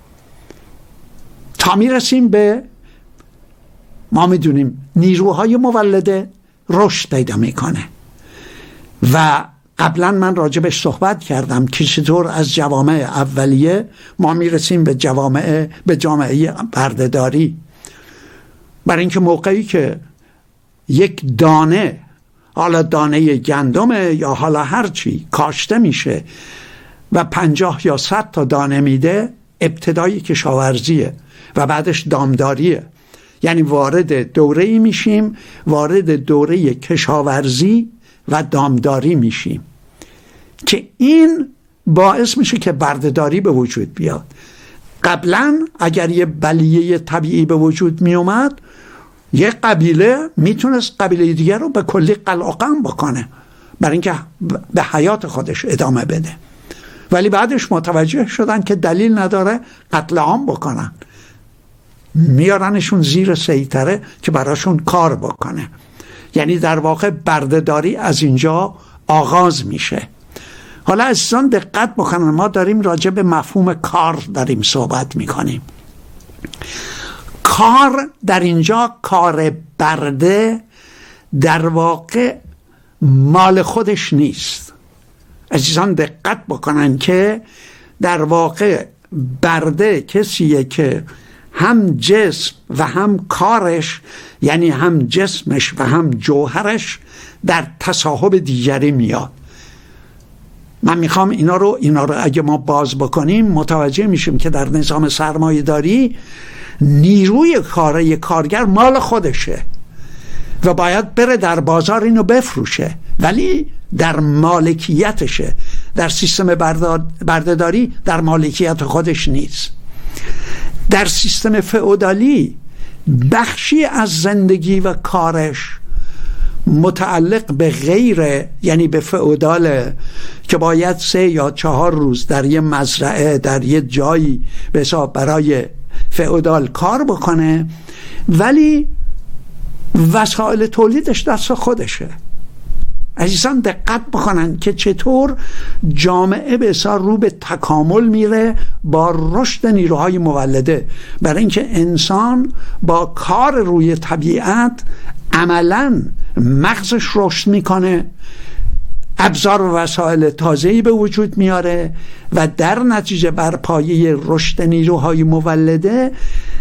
تا میرسیم به ما میدونیم نیروهای مولده رشد پیدا میکنه و قبلا من راجبش صحبت کردم که چطور از جوامع اولیه ما میرسیم به جوامع به جامعه بردهداری. برای اینکه موقعی که یک دانه، حالا دانه گندمه یا حالا هرچی، کاشته میشه و پنجاه یا صد تا دانه میده، ابتدای کشاورزیه و بعدش دامداریه. یعنی وارد دوره‌ای میشیم، وارد دوره کشاورزی و دامداری میشیم که این باعث میشه که بردهداری به وجود بیاد. قبلا اگر یه بلیه طبیعی به وجود میومد، یه قبیله میتونست قبیله دیگر رو به کلی قلقم بکنه برای اینکه به حیات خودش ادامه بده، ولی بعدش متوجه شدن که دلیل نداره قتل عام بکنن، میارنشون زیر سیطره که براشون کار بکنه. یعنی در واقع بردهداری از اینجا آغاز میشه. حالا عزیزان دقت بکنن، ما داریم راجع به مفهوم کار داریم صحبت میکنیم. کار در اینجا، کار برده در واقع مال خودش نیست. عزیزان دقت بکنن که در واقع برده کسیه که هم جسم و هم کارش، یعنی هم جسمش و هم جوهرش در تصاحب دیگری میاد. من میخوام اینا رو اینا رو اگه ما باز بکنیم متوجه میشیم که در نظام سرمایه‌داری نیروی کاری کارگر مال خودشه و باید بره در بازار اینو بفروشه، ولی در مالکیتشه. در سیستم بردهداری در مالکیت خودش نیست. در سیستم فئودالی بخشی از زندگی و کارش متعلق به غیره، یعنی به فئوداله که باید سه یا چهار روز در یه مزرعه در یه جایی به حساب برای فئودال کار بکنه، ولی وسایل تولیدش دست خودشه. عزیزان دقت بکنن که چطور جامعه به حساب رو به تکامل میره با رشد نیروهای مولده، برای اینکه انسان با کار روی طبیعت عملاً مغزش رشد میکنه، ابزار و وسایل تازه‌ای به وجود میاره و در نتیجه بر پایه رشد نیروهای مولده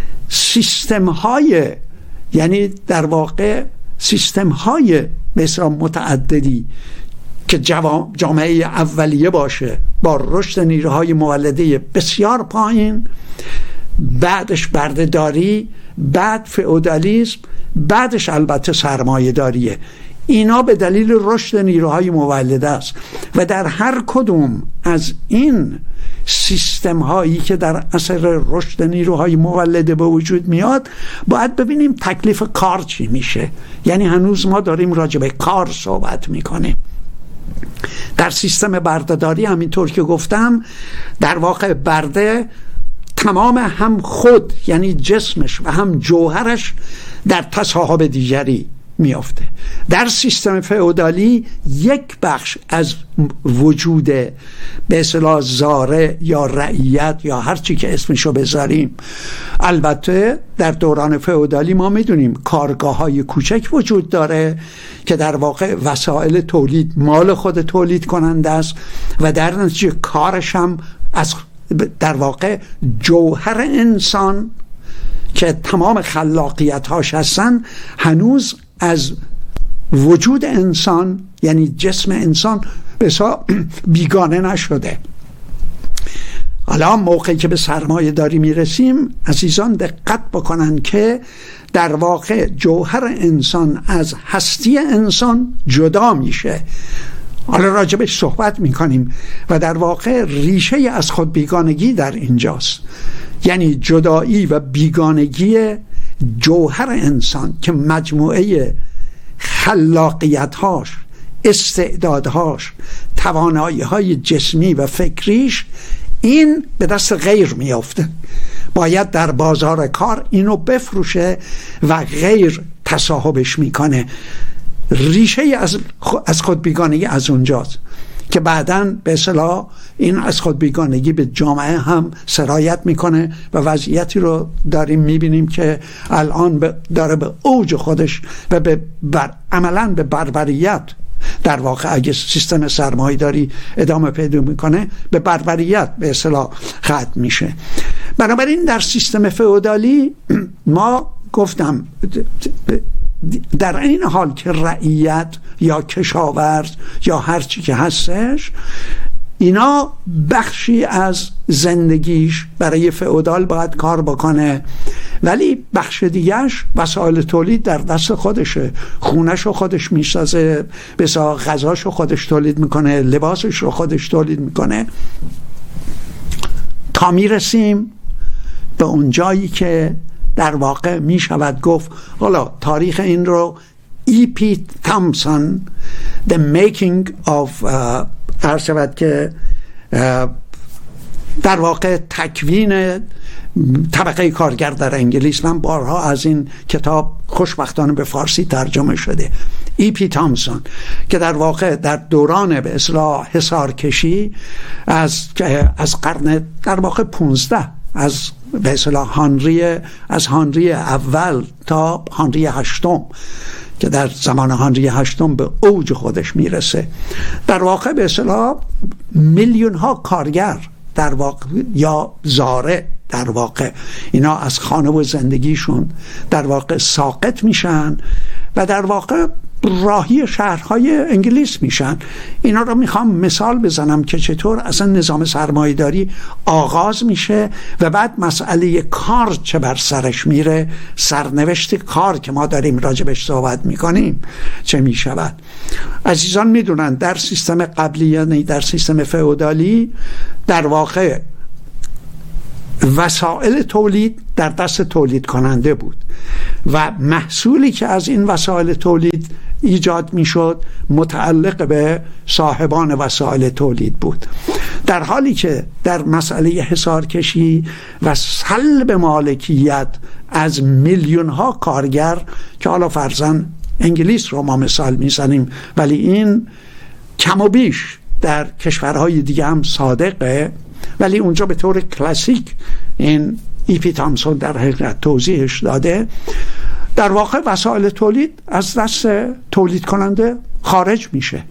سیستم‌های، یعنی در واقع سیستم‌های مثلا متعددی که جامعه اولیه باشه با رشد نیروهای مولده بسیار پایین، بعدش بردهداری، بعد فئودالیسم، بعدش البته سرمایه داریه. اینا به دلیل رشد نیروهای مولده است و در هر کدوم از این سیستم هایی که در اثر رشد نیروهای مولده به وجود میاد باید ببینیم تکلیف کار چی میشه. یعنی هنوز ما داریم راجع به کار صحبت میکنیم. در سیستم بردهداری همینطور که گفتم در واقع برده تمام هم خود یعنی جسمش و هم جوهرش در تصاحب دیگری میافته. در سیستم فئودالی یک بخش از وجود به اصطلاح زاره یا رعیت یا هر چی که اسمشو بذاریم، البته در دوران فئودالی ما میدونیم کارگاه های کوچک وجود داره که در واقع وسایل تولید مال خود تولید کننده است و در نتیجه کارش هم از در واقع جوهر انسان که تمام خلاقیت هاش هستن هنوز از وجود انسان یعنی جسم انسان بسا بیگانه نشده. حالا موقعی که به سرمایه داری میرسیم عزیزان دقت بکنن که در واقع جوهر انسان از هستی انسان جدا میشه. حالا راجبش صحبت میکنیم و در واقع ریشه از خود بیگانگی در اینجاست، یعنی جدایی و بیگانگی جوهر انسان که مجموعه خلاقیت‌هاش، استعدادهاش، توانایی‌های جسمی و فکریش این به دست غیر میافته. باید در بازار کار اینو بفروشه و غیر تصاحبش میکنه. ریشه از از خود بیگانگی از اونجاست که بعداً به اصطلاح این از خود بیگانگی به جامعه هم سرایت میکنه و وضعیتی رو داریم میبینیم که الان داره به اوج خودش و به بر عملاً به بربریت، در واقع اگه سیستم سرمایه داری ادامه پیدا میکنه به بربریت به اصطلاح ختم میشه. بنابراین در سیستم فئودالی ما گفتم در این حال که رعیت یا کشاورز یا هر چی که هستش اینا بخشی از زندگیش برای فئودال باید کار بکنه، ولی بخش دیگهش وسایل تولید در دست خودشه. خونه‌شو خودش میسازه، بسا غذاشو خودش تولید میکنه، لباسش رو خودش تولید میکنه، تا میرسیم به اون جایی که در واقع میشود گفت، حالا تاریخ این رو ای پی تامسون The Making of عرض شود که در واقع تکوین طبقه کارگر در انگلیس، من بارها از این کتاب خوشبختانه به فارسی ترجمه شده، ای پی تامسون، که در واقع در دوران به اصطلاح حصارکشی از از قرن در واقع پونزده، از به اصطلاح هانری از هانری اول تا هانری هشتم که در زمان هانری هشتم به اوج خودش میرسه، در واقع به اصطلاح میلیون ها کارگر در واقع یا زاره در واقع اینا از خانه و زندگیشون در واقع ساقط میشن و در واقع راهی شهرهای انگلیس میشن. اینا رو میخوام مثال بزنم که چطور اصلا نظام سرمایه‌داری آغاز میشه و بعد مسئله کار چه بر سرش میره، سرنوشت کار که ما داریم راجبش صحبت میکنیم چه میشود. عزیزان میدونن در سیستم قبلی، یعنی در سیستم فئودالی، در واقع وسایل تولید در دست تولید کننده بود و محصولی که از این وسایل تولید ایجاد میشد متعلق به صاحبان وسایل تولید بود، در حالی که در مسئله حصارکشی و سلب مالکیت از میلیون ها کارگر که حالا فرضاً انگلیس رو ما مثال میزنیم ولی این کم و بیش در کشورهای دیگه هم صادقه، ولی اونجا به طور کلاسیک این ای پی تامسون در حقیقت توضیحش داده، در واقع وسایل تولید از دست تولید کننده خارج میشه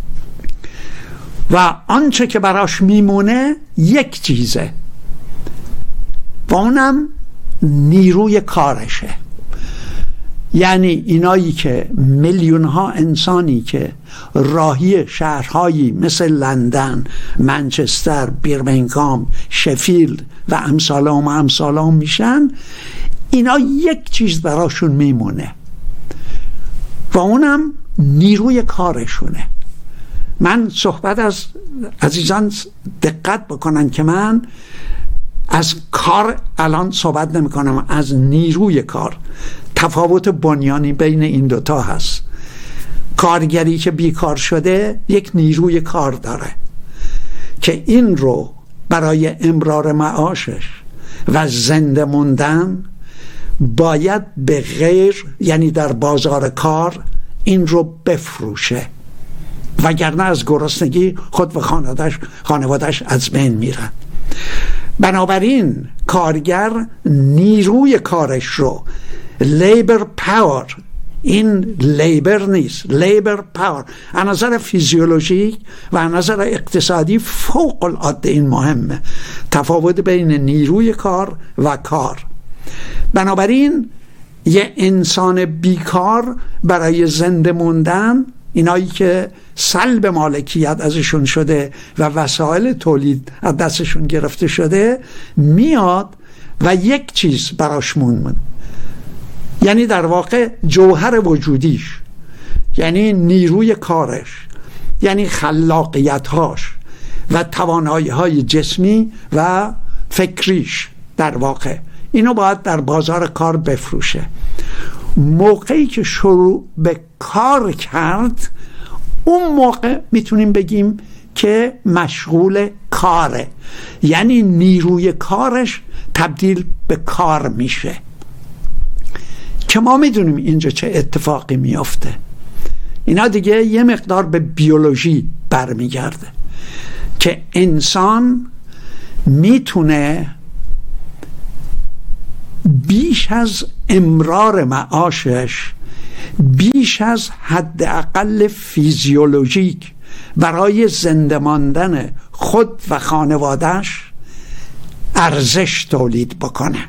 و آنچه که براش میمونه یک چیزه و اونم نیروی کارشه. یعنی اینایی که میلیون ها انسانی که راهی شهرهایی مثل لندن، منچستر، بیرمنگام، شفیلد و امثالهم و امثالهم میشن، اینا یک چیز براشون میمونه و اونم نیروی کارشونه. من صحبت از عزیزان دقت بکنن که من از کار الان صحبت نمی کنم، از نیروی کار. تفاوت بنیانی بین این دوتا هست. کارگری که بیکار شده یک نیروی کار داره که این رو برای امرار معاشش و زنده موندن باید به غیر، یعنی در بازار کار این رو بفروشه، وگرنه از گرسنگی خود و خانوادش خانوادش از بین میرن. بنابراین کارگر نیروی کارش رو، لیبر پاور، این لیبر نیست، لیبر پاور از نظر فیزیولوژیک و از نظر اقتصادی فوق العاده این مهمه، تفاوت بین نیروی کار و کار. بنابراین یه انسان بیکار برای زنده موندن اینایی که سلب مالکیت ازشون شده و وسایل تولید از دستشون گرفته شده، میاد و یک چیز براش مونده، یعنی در واقع جوهر وجودیش، یعنی نیروی کارش، یعنی خلاقیت‌هاش و توانایی‌های جسمی و فکریش، در واقع اینو باید در بازار کار بفروشه. موقعی که شروع به کار کرد، اون موقع میتونیم بگیم که مشغول کاره، یعنی نیروی کارش تبدیل به کار میشه. که ما میدونیم اینجا چه اتفاقی میافته. اینا دیگه یه مقدار به بیولوژی برمیگرده که انسان میتونه بیش از امرار معاشش، بیش از حداقل فیزیولوژیک برای زنده ماندن خود و خانوادهش ارزش تولید بکنه.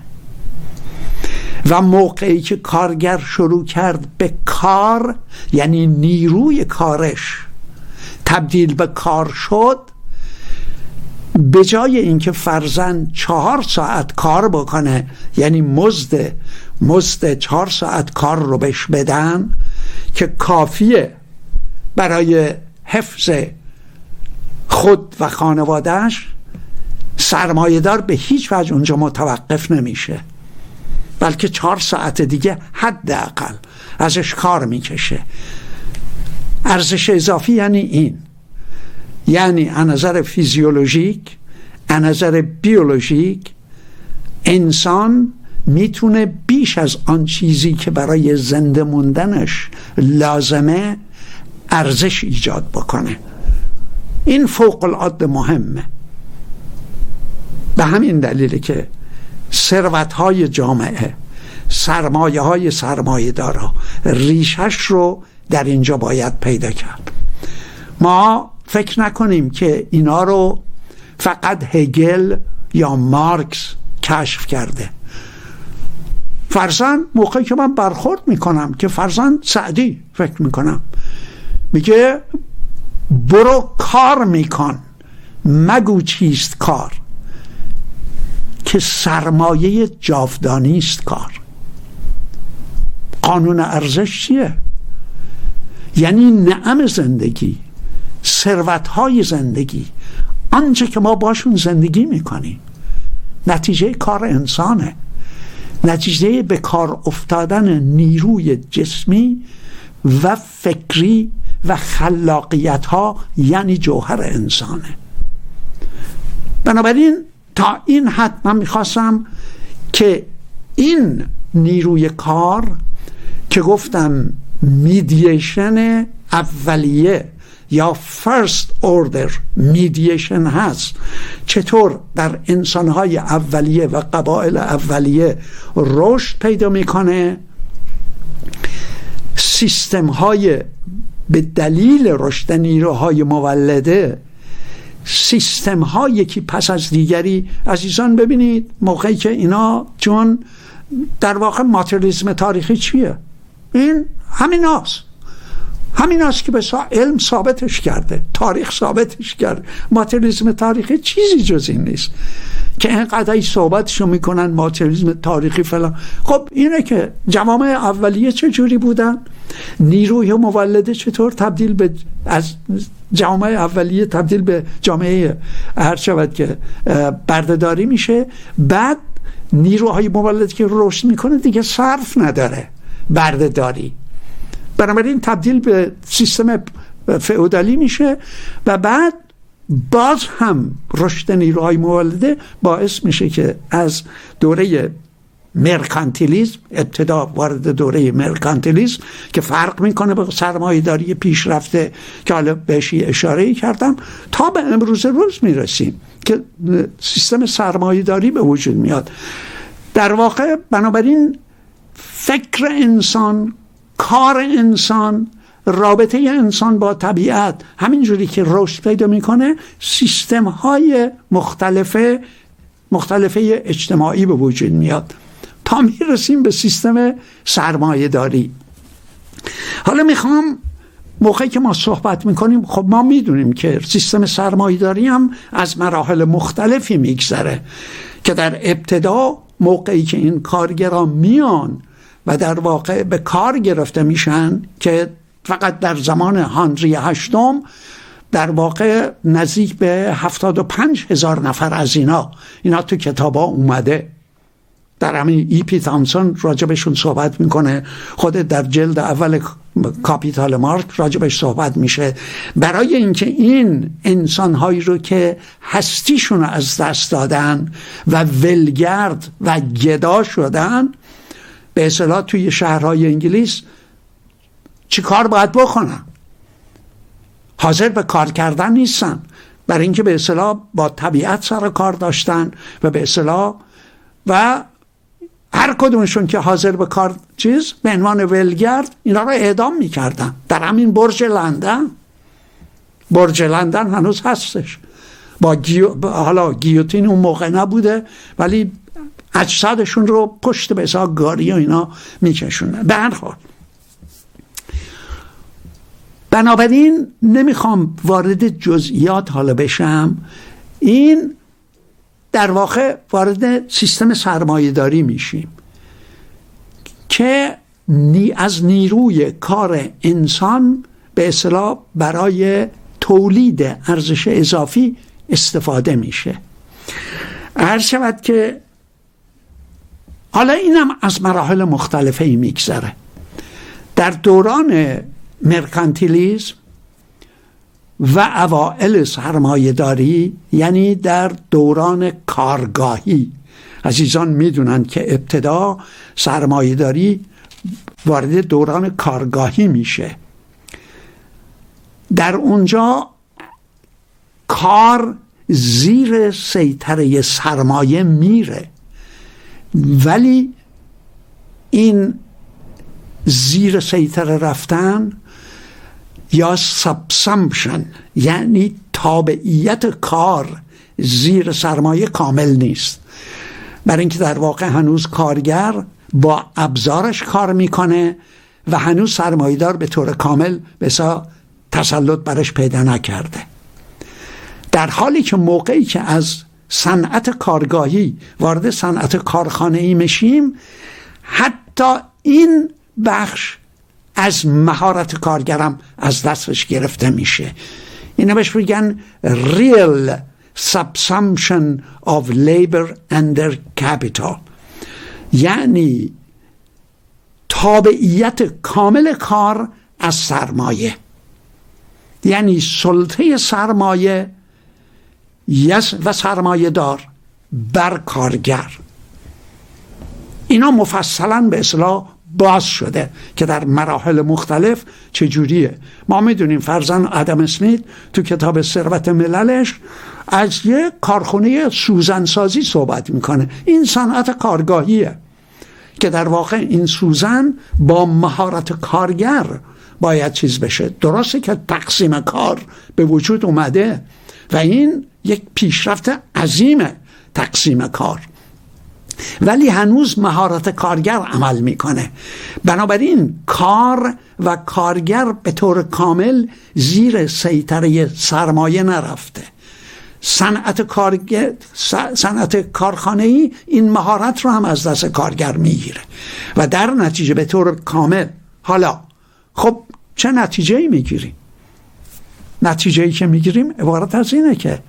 و موقعی که کارگر شروع کرد به کار، یعنی نیروی کارش تبدیل به کار شد، به جای اینکه فرضاً چهار ساعت کار بکنه، یعنی مزد مزد چهار ساعت کار رو بهش بدن که کافیه برای حفظ خود و خانوادهش، سرمایه‌دار به هیچ وجه اونجا متوقف نمیشه، بلکه چهار ساعت دیگه حداقل ازش کار میکشه. ارزش اضافی یعنی این، یعنی از نظر فیزیولوژیک، از نظر بیولوژیک، انسان میتونه بیش از آن چیزی که برای زنده موندنش لازمه ارزش ایجاد بکنه. این فوق العاده مهمه. به همین دلیله که ثروت‌های جامعه، سرمایه‌های سرمایه‌دارا ریشش رو در اینجا باید پیدا کرد. ما فکر نکنیم که اینا رو فقط هگل یا مارکس کشف کرده. فرضاً موقعی که من برخورد میکنم که فرضاً سعدی فکر میکنم میگه برو کار میکن، مگو چیست کار، که سرمایه جاودانی است کار. قانون ارزش چیه؟ یعنی نعم زندگی، ثروت‌های زندگی، آنچه که ما باشون زندگی میکنیم، نتیجه کار انسانه، نتیجه به کار افتادن نیروی جسمی و فکری و خلاقیت ها، یعنی جوهر انسانه. بنابراین تا این حد من میخواستم که این نیروی کار که گفتم میدییشن اولیه یا فرست اوردر میدییشن هست، چطور در انسانهای اولیه و قبایل اولیه رشد پیدا میکنه، سیستم های به دلیل رشد نیروهای مولده، سیستم ها یکی پس از دیگری. عزیزان ببینید موقعی که اینا، چون در واقع ماتریالیسم تاریخی چیه؟ این همین هاست همین هاست که به علم ثابتش کرده، تاریخ ثابتش کرده. ماتریالیسم تاریخی چیزی جز این نیست که اینقدر صحبتشو میکنن ماتریالیسم تاریخی فلان. خب اینه که جوامع اولیه چه جوری بودن، نیروی مولده چطور تبدیل به از جامعه اولیه تبدیل به جامعه هر شود که بردهداری میشه، بعد نیروهای مولد که رشد میکنه دیگه صرف نداره بردهداری، بنابراین تبدیل به سیستم فئودالی میشه و بعد باز هم رشد نیروهای مولده باعث میشه که از دوره مرکانتیلیسم، ابتدا وارد دوره مرکانتیلیسم که فرق میکنه با سرمایه‌داری پیشرفته که حالا بهش اشاره کردم، تا به امروز روز میرسیم که سیستم سرمایه‌داری به وجود میاد. در واقع بنابراین فکر انسان، کار انسان، رابطه انسان با طبیعت، همینجوری که رشد پیدا میکنه سیستم های مختلفه مختلفه اجتماعی به وجود میاد تا میرسیم به سیستم سرمایه داری. حالا میخوام موقعی که ما صحبت میکنیم خب ما میدونیم که سیستم سرمایه‌داری هم از مراحل مختلفی میگذره که در ابتدا موقعی که این کارگران میان و در واقع به کار گرفته میشن که فقط در زمان هنری هشتم در واقع نزدیک به هفتاد و پنج هزار نفر از اینا اینا تو کتابا اومده، در همین ای پی تامسون راجبشون صحبت میکنه، خود در جلد اول کاپیتال مارکس راجبش صحبت میشه. برای اینکه این انسانهایی رو که هستیشون رو از دست دادن و ولگرد و گدا شدن به اصطلاح توی شهرهای انگلیس چی کار باید بکنن؟ حاضر به کار کردن نیستن، برای اینکه به اصطلاح با طبیعت سر کار داشتن و به اصطلاح و هر کدومشون که حاضر به کار چیز به عنوان ولگرد اینا رو اعدام میکردن. در همین برج لندن، برج لندن هنوز هستش، با گیو... حالا گیوتین اون موقع نبوده ولی اجسادشون رو پشت به حساب گاری و اینا میکشونن. به هر حال بنابراین نمیخوام وارد جزئیات حالا بشم، این در واقع وارد سیستم سرمایه‌داری میشیم که نی از نیروی کار انسان به اصطلاح برای تولید ارزش اضافی استفاده میشه. عرض شود که حالا اینم از مراحل مختلفی میگذره. در دوران مرکانتیلیسم و اوائل سرمایه داری، یعنی در دوران کارگاهی، عزیزان میدونن که ابتدا سرمایه داری وارد دوران کارگاهی میشه. در اونجا کار زیر سیطره سرمایه میره، ولی این زیر سیطره رفتن یا سابسامپشن یعنی تابعیت کار زیر سرمایه کامل نیست، برای اینکه در واقع هنوز کارگر با ابزارش کار میکنه و هنوز سرمایه‌دار به طور کامل بسا تسلط برش پیدا نکرده. در حالی که موقعی که از صنعت کارگاهی وارد صنعت کارخانه‌ای میشیم، حتی این بخش از مهارت کارگرم از دستش گرفته میشه. اینا بهش میگن real subsumption of labor under capital، یعنی تابعیت کامل کار از سرمایه، یعنی سلطه سرمایه و سرمایه دار بر کارگر. اینا مفصلا به اصطلاح باز شده که در مراحل مختلف چجوریه. ما میدونیم فرزن آدم اسمیت تو کتاب ثروت مللش از یه کارخونه سوزنسازی صحبت میکنه. این صنعت کارگاهیه که در واقع این سوزن با مهارت کارگر باید چیز بشه. درسته که تقسیم کار به وجود اومده و این یک پیشرفت عظیمه تقسیم کار، ولی هنوز مهارت کارگر عمل میکنه. بنابراین کار و کارگر به طور کامل زیر سیطره سرمایه نرفته. صنعت کارگر، صنعت کارخانه‌ای این مهارت رو هم از دست کارگر میگیره و در نتیجه به طور کامل. حالا خب چه نتیجه‌ای میگیریم؟ نتیجه‌ای که میگیریم عبارت از اینه که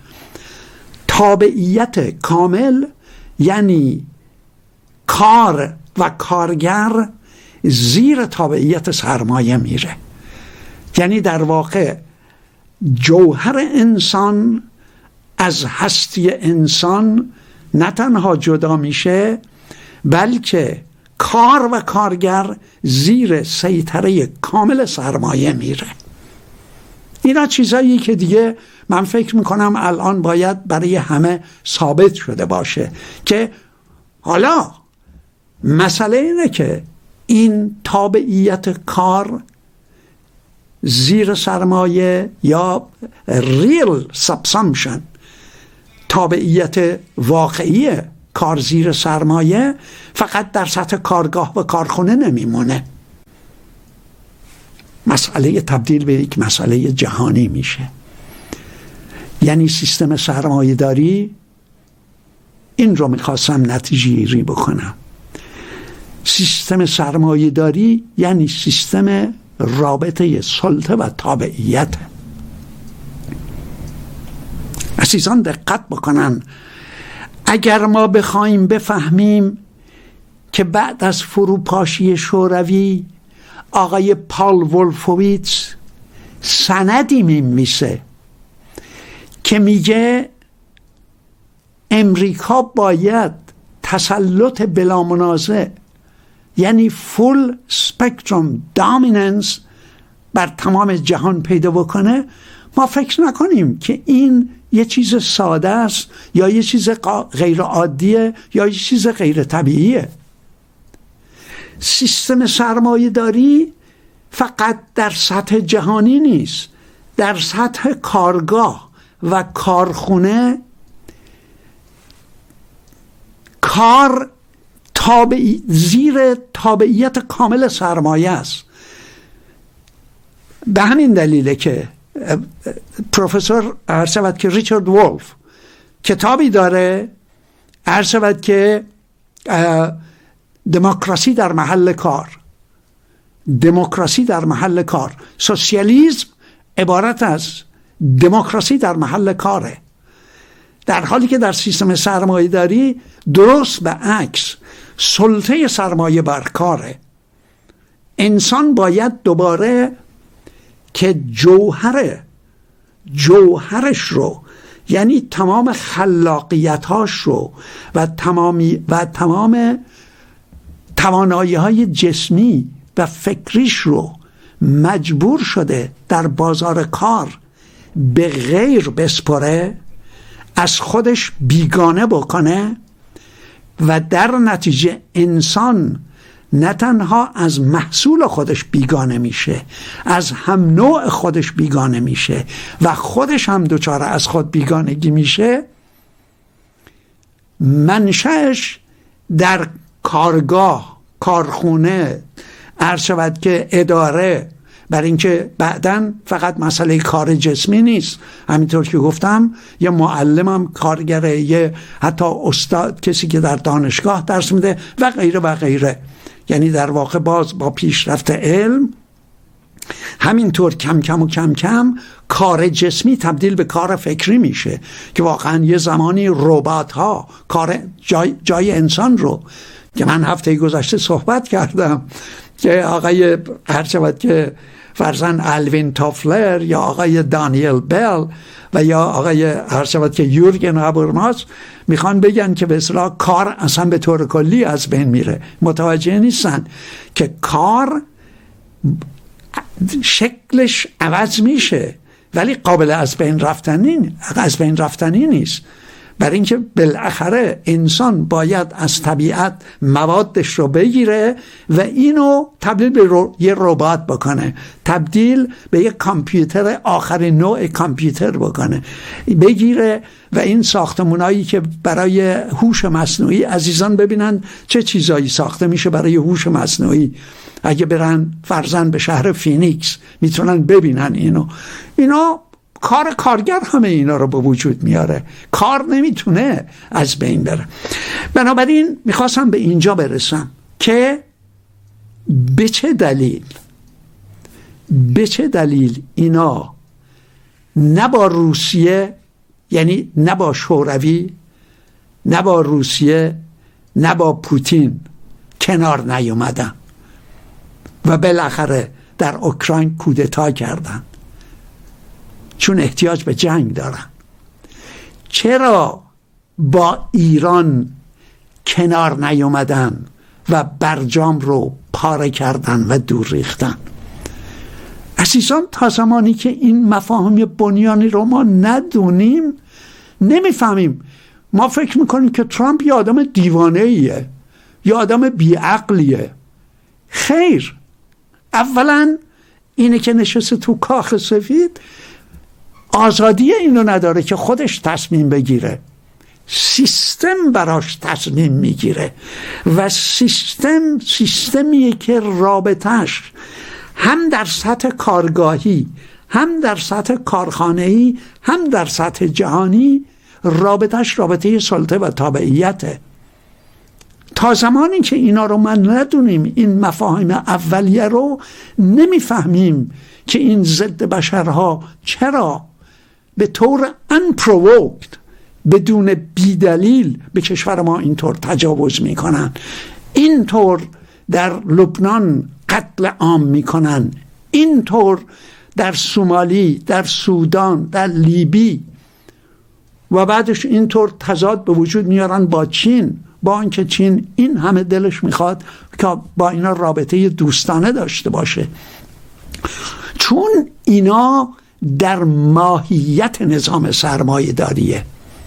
تابعیت کامل، یعنی کار و کارگر زیر تابعیت سرمایه میره. یعنی در واقع جوهر انسان از هستی انسان نه تنها جدا میشه، بلکه کار و کارگر زیر سیطره کامل سرمایه میره. اینا چیزایی که دیگه من فکر میکنم الان باید برای همه ثابت شده باشه که حالا مسئله اینه که این تابعیت کار زیر سرمایه یا real subsumption، تابعیت واقعی کار زیر سرمایه، فقط در سطح کارگاه و کارخونه نمیمونه. مسئله تبدیل به یک مسئله جهانی میشه. یعنی سیستم سرمایه داری، این رو میخواستم نتیجه گیری بکنم، سیستم سرمایه داری یعنی سیستم رابطه سلطه و تابعیت. عزیزان دقت بکنن، اگر ما بخوایم بفهمیم که بعد از فروپاشی شوروی آقای پال وولفویتس سندی می‌نویسه که میگه امریکا باید تسلط بلا منازع، یعنی فول سپکتروم دامیننس، بر تمام جهان پیدا بکنه، ما فکر نکنیم که این یه چیز ساده است یا یه چیز غیر عادیه یا یه چیز غیر طبیعیه. سیستم سرمایه داری فقط در سطح جهانی نیست، در سطح کارگاه و کارخونه کار تابعی زیر تابعیت کامل سرمایه است. به همین دلیله که پروفسور عرض شود که ریچارد وولف کتابی داره، عرض شود که دموکراسی در محل کار، دموکراسی در محل کار، سوسیالیسم عبارت از دموکراسی در محل کاره، در حالی که در سیستم سرمایه داری درست به عکس، سلطه سرمایه بر کاره. انسان باید دوباره که جوهر جوهرش رو، یعنی تمام خلاقیتاش رو و تمامی و تمام توانایی های جسمی و فکریش رو مجبور شده در بازار کار به غیر بسپره، از خودش بیگانه بکنه و در نتیجه انسان نه تنها از محصول خودش بیگانه میشه، از هم نوع خودش بیگانه میشه و خودش هم دوچاره از خود بیگانگی میشه. منشأش در کارگاه، کارخونه، عرض شود که اداره، برای اینکه بعداً فقط مسئله کار جسمی نیست، همینطور که گفتم یه معلمم کارگره، یه حتی استاد، کسی که در دانشگاه درس میده و غیره و غیره. یعنی در واقع باز با پیشرفت علم همینطور کم کم و کم کم کار جسمی تبدیل به کار فکری میشه که واقعا یه زمانی ربات ها کار جای, جای انسان رو، که من هفته گذشته صحبت کردم که آقای هر شود که فرزن الوین توفلر یا آقای دانیل بل و یا آقای هر شود که یورگن هابرماس میخوان بگن که به اصطلاح کار اصلا به طور کلی از بین میره. متوجه نیستن که کار شکلش عوض میشه ولی قابل از بین رفتنی از بین رفتنی نیست، برای اینکه بالاخره انسان باید از طبیعت موادش رو بگیره و اینو تبدیل به رو... یه ربات بکنه، تبدیل به یه کامپیوتر آخرین نوع کامپیوتر بکنه، بگیره. و این ساختمونایی که برای هوش مصنوعی، عزیزان ببینن چه چیزایی ساخته میشه برای هوش مصنوعی. اگه برن فرزن به شهر فینیکس میتونن ببینن اینو. اینا کار کارگر همه اینا رو به وجود میاره، کار نمیتونه از بین بره. بنابراین میخواستم به اینجا برسم که به چه دلیل به چه دلیل اینا نه با روسیه، یعنی نه با شوروی، نه با روسیه، نه با پوتین کنار نیومدن و بالاخره در اوکراین کودتا کردن، چون احتیاج به جنگ دارن. چرا با ایران کنار نیومدن و برجام رو پاره کردن و دور ریختن؟ عزیزان تا زمانی که این مفاهیم بنیانی رو ما ندونیم نمیفهمیم. ما فکر میکنیم که ترامپ یه آدم دیوانه ایه، یه آدم بیعقلیه. خیر، اولا اینه که نشسته تو کاخ سفید آزادی اینو نداره که خودش تصمیم بگیره، سیستم براش تصمیم میگیره و سیستم سیستمیه که رابطش هم در سطح کارگاهی، هم در سطح کارخانه‌ای، هم در سطح جهانی رابطش رابطه سلطه و تابعیته. تا زمانی که اینا رو من ندونیم، این مفاهیم اولیه رو نمیفهمیم که این ضد بشرها چرا به طور unprovoked، بدون بیدلیل به کشور ما اینطور تجاوز میکنن، اینطور در لبنان قتل عام میکنن، اینطور در سومالی، در سودان، در لیبی و بعدش اینطور تضاد به وجود میارن با چین، با اینکه چین این همه دلش میخواد که با اینا رابطه دوستانه داشته باشه، چون اینا در ماهیت نظام سرمایه داریه.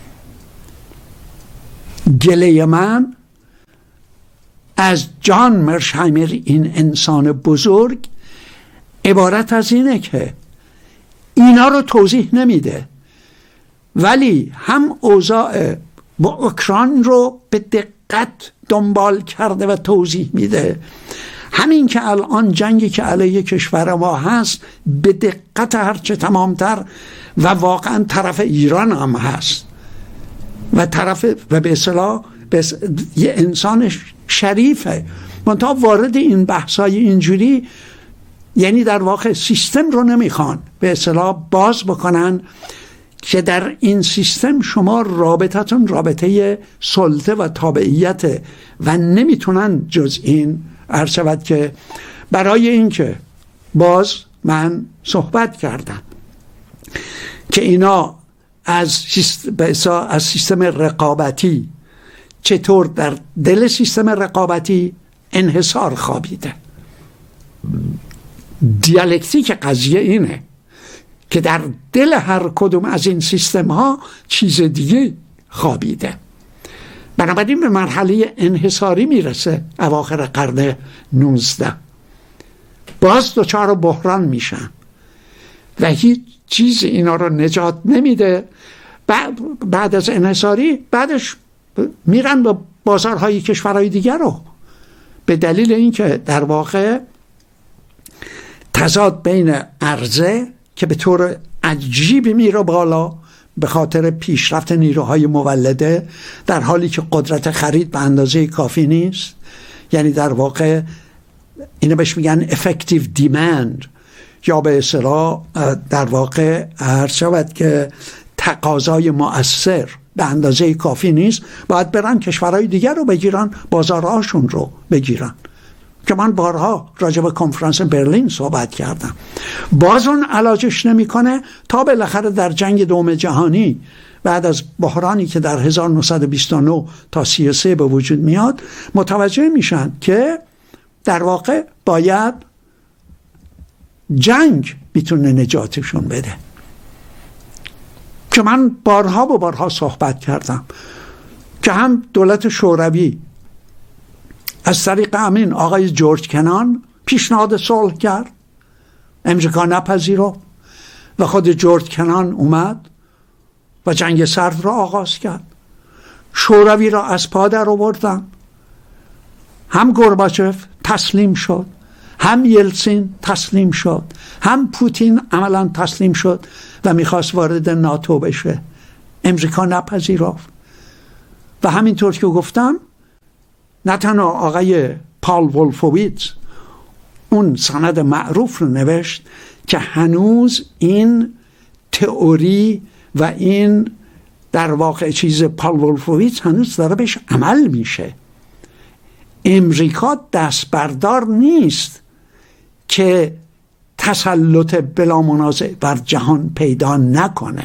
گله من از جان مرشهایمر، این انسان بزرگ، عبارت از اینه که اینا رو توضیح نمیده، ولی هم اوضاع با اوکراین رو به دقت دنبال کرده و توضیح میده، همین که الان جنگی که علیه کشور ما هست به دقت هرچه تمامتر و واقعا طرف ایران هم هست و طرف و به اصطلاح یه انسان شریفه، منتها وارد این بحثای اینجوری، یعنی در واقع سیستم رو نمیخوان به اصطلاح باز بکنن که در این سیستم شما رابطتون رابطه سلطه و تابعیت و نمیتونن جز این عرض شود که برای اینکه باز من صحبت کردم که اینا از سیستم, از سیستم رقابتی چطور در دل سیستم رقابتی انحصار خوابیده. دیالکتیک قضیه اینه که در دل هر کدوم از این سیستم ها چیز دیگه خوابیده، بنابراین به مرحله انحصاری میرسه. اواخر قرن نوزده باز دچار بحران میشن و هیچ چیز اینا رو نجات نمیده. بعد, بعد از انحصاری بعدش میرن به بازارهای کشورهای دیگر رو، به دلیل اینکه در واقع تضاد بین عرضه که به طور عجیبی میره بالا به خاطر پیشرفت نیروهای مولده، در حالی که قدرت خرید به اندازه کافی نیست، یعنی در واقع اینو بهش میگن effective demand، یا به اصطلاح در واقع عرض شود که تقاضای مؤثر به اندازه کافی نیست، باید برن کشورهای دیگر رو بگیرن، بازارهاشون رو بگیرن، که من بارها راجع به کنفرانس برلین صحبت کردم. باز اون علاجش نمیکنه تا بالاخره در جنگ دوم جهانی بعد از بحرانی که در هزار و نهصد و بیست و نه تا سی و سه به وجود میاد متوجه میشن که در واقع باید جنگ میتونه نجاتشون بده، که من بارها و بارها صحبت کردم که هم دولت شوروی از طریق همین آقای جورج کنان پیشنهاد صلح کرد، امریکا نپذیرفت و خود جورج کنان اومد و جنگ سرد را آغاز کرد. شوروی را از پا در آوردن، هم گورباچف تسلیم شد، هم یلتسین تسلیم شد، هم پوتین عملا تسلیم شد و میخواست وارد ناتو بشه، امریکا نپذیرفت. و همینطور که گفتم نه تنها آقای پال وولفویتز اون سند معروف رو نوشت که هنوز این تئوری و این در واقع چیز پال وولفویتز هنوز داره بهش عمل میشه. امریکا دست بردار نیست که تسلط بلا منازع بر جهان پیدا نکنه،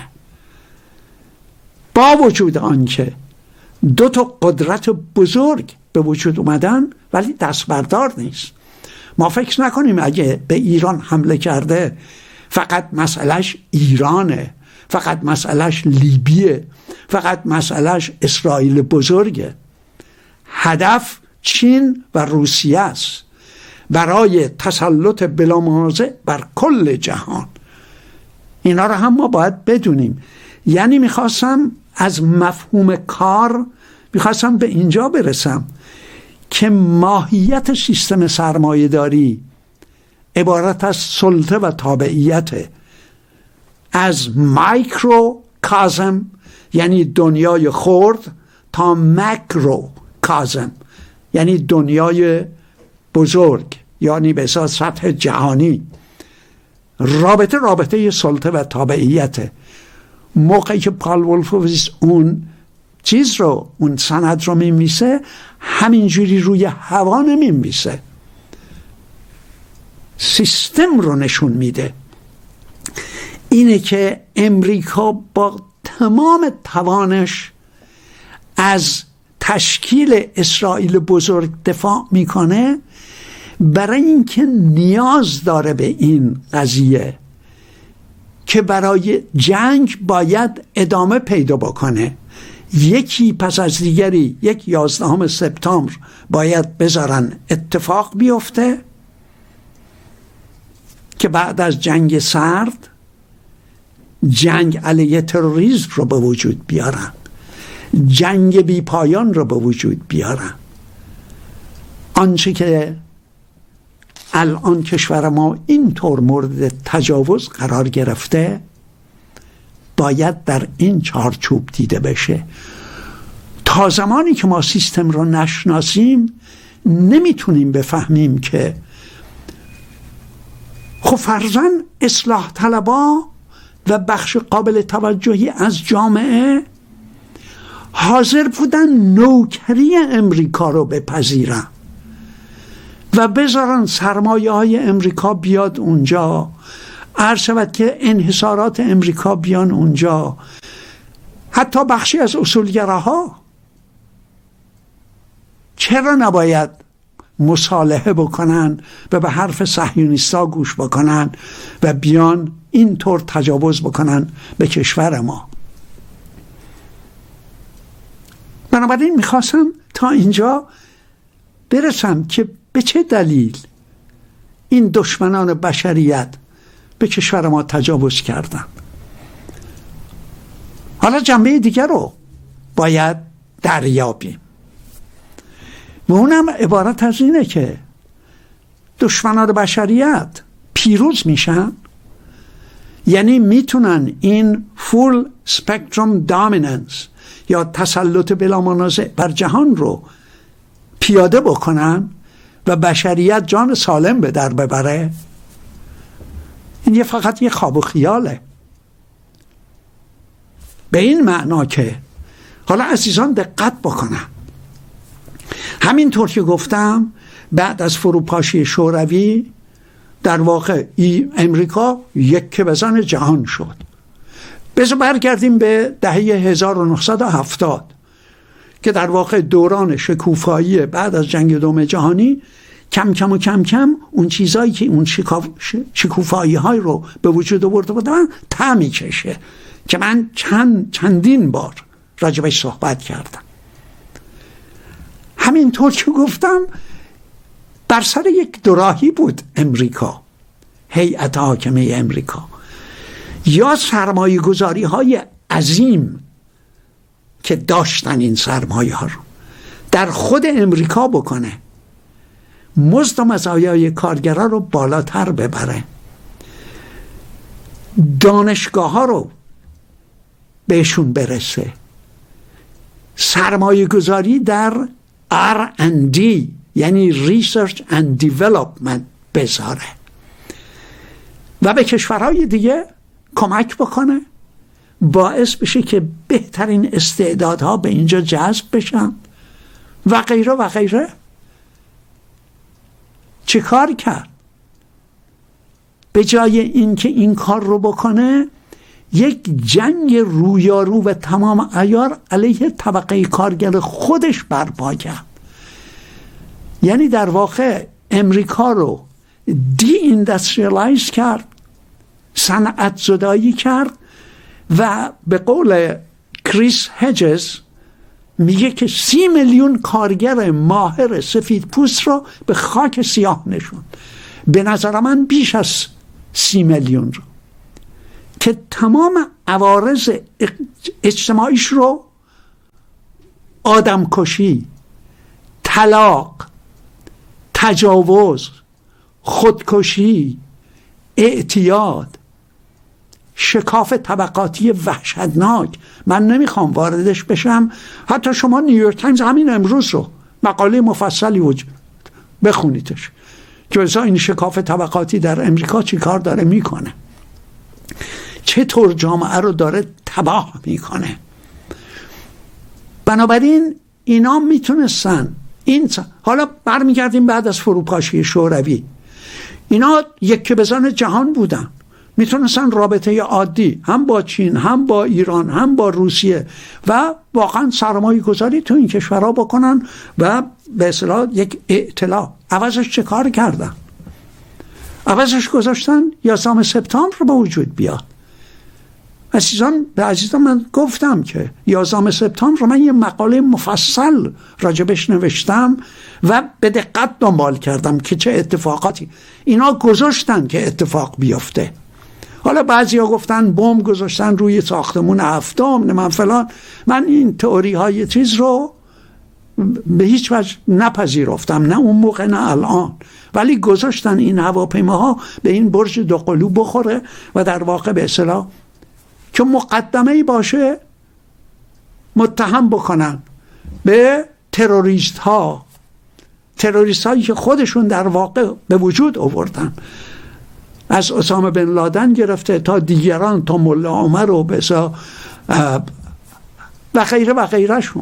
با وجود آنکه دو تا قدرت بزرگ به وجود اومدن ولی دست بردار نیست. ما فکر نکنیم اگه به ایران حمله کرده فقط مسئلهش ایرانه، فقط مسئلهش لیبیه، فقط مسئلهش اسرائیل بزرگه. هدف چین و روسیه است برای تسلط بلا منازع بر کل جهان. اینا رو هم ما باید بدونیم. یعنی میخواستم از مفهوم کار میخواستم به اینجا برسم که ماهیت سیستم سرمایه‌داری عبارت از سلطه و تابعیت، از مایکرو کازم یعنی دنیای خرد تا مکرو کازم یعنی دنیای بزرگ، یعنی به اساس سطح جهانی. رابطه رابطه سلطه و تابعیت. موقعی که پال وولفویتز اون چیز رو، اون سند رو میمیسه، همینجوری روی هوا نمیمیسه، سیستم رو نشون میده. اینه که امریکا با تمام توانش از تشکیل اسرائیل بزرگ دفاع میکنه، برای اینکه نیاز داره به این قضیه که برای جنگ باید ادامه پیدا بکنه. یکی پس از دیگری، یک یازدهم سپتامبر باید بذارن اتفاق بیفته که بعد از جنگ سرد جنگ علیه تروریسم رو به وجود بیارن، جنگ بی پایان رو به وجود بیارن. آنچه که الان کشور ما اینطور مورد تجاوز قرار گرفته باید در این چارچوب دیده بشه. تا زمانی که ما سیستم رو نشناسیم نمیتونیم بفهمیم که خب فرضاً اصلاح طلبا و بخش قابل توجهی از جامعه حاضر بودن نوکری امریکا رو بپذیرن و بذارن سرمایه های امریکا بیاد اونجا، عرض شود که انحصارات امریکا بیان اونجا. حتی بخشی از اصولگراها چرا نباید مصالحه بکنن و به حرف صهیونیستا گوش بکنن و بیان اینطور تجاوز بکنن به کشور ما؟ بنابراین میخواستم تا اینجا برسم که به چه دلیل این دشمنان بشریت به کشور ما تجاوز کردن. حالا جنبه دیگر رو باید دریابیم و اونم عبارت از اینه که دشمنان بشریت پیروز میشن، یعنی میتونن این فول سپکتروم دامیننس یا تسلط بلا منازع بر جهان رو پیاده بکنن و بشریت جان سالم به در ببره. این یه فقط یه خواب و خیاله، به این معنا که حالا عزیزان دقت بکنن، همینطور که گفتم بعد از فروپاشی شوروی در واقع ای امریکا یک که بزن جهان شد. بذار برگردیم به دهه هزار و نهصد و هفتاد که در واقع دوران شکوفایی بعد از جنگ دوم جهانی کم کم و کم کم اون چیزایی که اون شکوفایی های رو به وجود آورده بودن طعمی کشه که من چند چندین بار راجبش صحبت کردم. همینطور که گفتم بر سر یک دوراهی بود امریکا، هیئت حاکمه امریکا، یا سرمایه گذاری های عظیم که داشتن این سرمایه ها رو در خود امریکا بکنه، مزد و مزایای کارگرها رو بالاتر ببره، دانشگاه ها رو بهشون برسه، سرمایه گذاری در آر اند دی یعنی Research and Development بذاره و به کشورهای دیگه کمک بکنه، باعث بشه که بهترین استعدادها به اینجا جذب بشن و غیره و غیره. چه کار کرد؟ به جای اینکه این کار رو بکنه یک جنگ رویارو و تمام عیار علیه طبقه کارگر خودش برپا کرد. یعنی در واقع امریکا رو دی اندستریالایز کرد، صنعت زدایی کرد و به قول کریس هجز میگه که سی میلیون کارگر ماهر سفید پوست رو به خاک سیاه نشون، به نظر من بیش از سی میلیون رو، که تمام عوارض اجتماعیش رو، آدمکشی، طلاق، تجاوز، خودکشی، اعتیاد، شکاف طبقاتی وحشتناک. من نمیخوام واردش بشم. حتی شما نیویورک تایمز همین امروز رو مقاله مفصلی وجود بخونیدش که مثلا این شکاف طبقاتی در امریکا چی کار داره میکنه، چطور جامعه رو داره تباه میکنه. بنابراین اینا میتونستن این س... حالا برمیگردیم بعد از فروپاشی شوروی، اینا یک بزن جهان بودن، میتونستن رابطه عادی هم با چین هم با ایران هم با روسیه و واقعا سرمایه گذاری تو این کشورها بکنن و به اصطلاح یک ائتلاف. عوضش چه کار کردن؟ عوضش گذاشتن یازدهم سپتامبر به وجود بیاد. عزیزان به عزیزان من گفتم که یازدهم سپتامبر من یه مقاله مفصل راجبش نوشتم و به دقت دنبال کردم که چه اتفاقاتی اینا گذاشتن که اتفاق بیفته. حالا بعضیا گفتن بمب گذاشتن روی ساختمون هفتم نه من فلان. من این تئوری های چیز رو به هیچ وجه نپذیرفتم، نه اون موقع نه الان، ولی گذاشتن این هواپیماها به این برج دوقلو بخوره و در واقع به اصطلاح که مقدمه‌ای باشه متهم بکنن به تروریست ها، تروریست هایی که خودشون در واقع به وجود آوردن، از اسامه بن لادن گرفته تا دیگران، تا ملا عمر و بسا و غیره و غیره شون،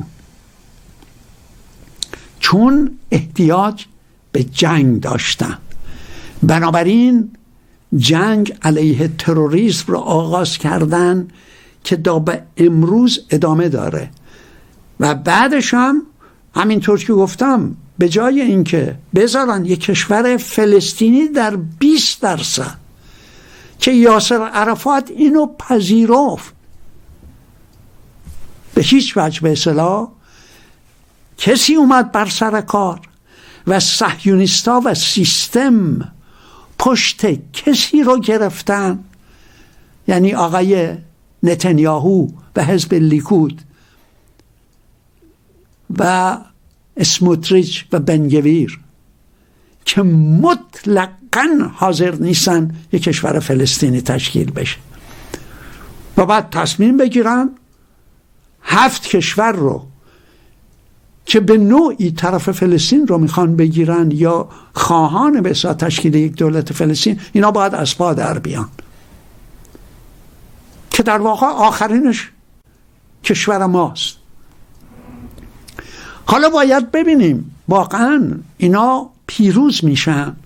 چون احتیاج به جنگ داشتن. بنابراین جنگ علیه تروریسم رو آغاز کردن که تا به امروز ادامه داره و بعدش هم همینطور که گفتم به جای اینکه بذارن یک کشور فلسطینی در بیست درصد که یاسر عرفات اینو پذیرفت، به هیچ وجه به اصطلاح کسی اومد بر سر کار و صهیونیستا و سیستم پشت کسی رو گرفتن، یعنی آقای نتانیاهو و حزب لیکود و اسموتریچ و بنگویر که مطلقاً حاضر نیستن یک کشور فلسطینی تشکیل بشه و بعد تصمیم بگیرن هفت کشور رو که به نوعی طرف فلسطین رو میخوان بگیرن یا خواهان به اصطلاح تشکیل یک دولت فلسطین، اینا باید از پا در بیان که در واقع آخرینش کشور ماست. حالا باید ببینیم واقعا اینا پیروز میشن.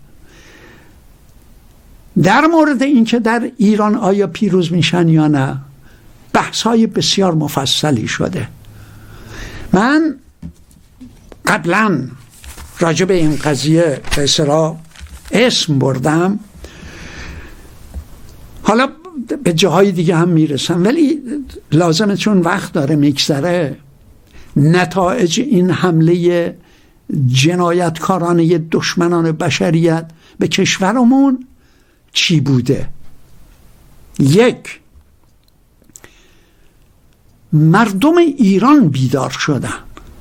در مورد اینکه در ایران آیا پیروز میشن یا نه بحث های بسیار مفصلی شده. من قبلا راجع به این قضیه به اصطلاح اسم بردم، حالا به جاهای دیگه هم میرسم، ولی لازمه چون وقت داره میگذره نتایج این حمله جنایتکارانه دشمنان بشریت به کشورمون چی بوده. یک، مردم ایران بیدار شدن.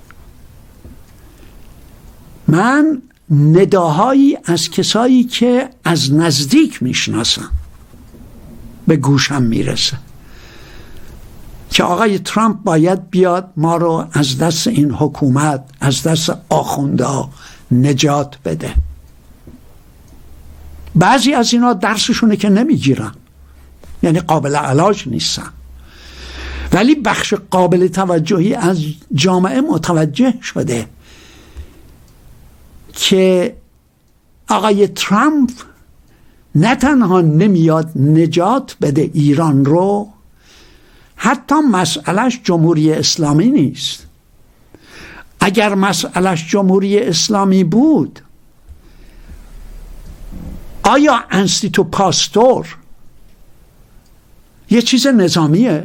من نداهایی از کسایی که از نزدیک میشناسم به گوشم میرسه که آقای ترامپ باید بیاد ما رو از دست این حکومت، از دست آخونده نجات بده. بعضی از اینا درسشونه که نمیگیرن، یعنی قابل علاج نیستن، ولی بخش قابل توجهی از جامعه متوجه شده که آقای ترامپ نه تنها نمیاد نجات بده ایران رو، حتی مسئلهش جمهوری اسلامی نیست. اگر مسئلهش جمهوری اسلامی بود آیا انستیتو پاستور یه چیز نظامیه؟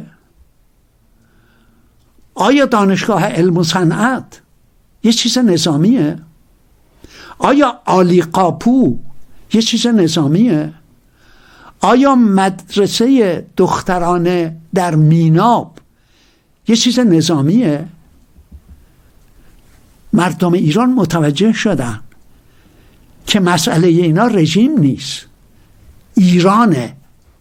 آیا دانشگاه علم و صنعت یه چیز نظامیه؟ آیا عالی قاپو یه چیز نظامیه؟ آیا مدرسه دخترانه در میناب یه چیز نظامیه؟ مردم ایران متوجه شدن که مسئله اینا رژیم نیست، ایرانه.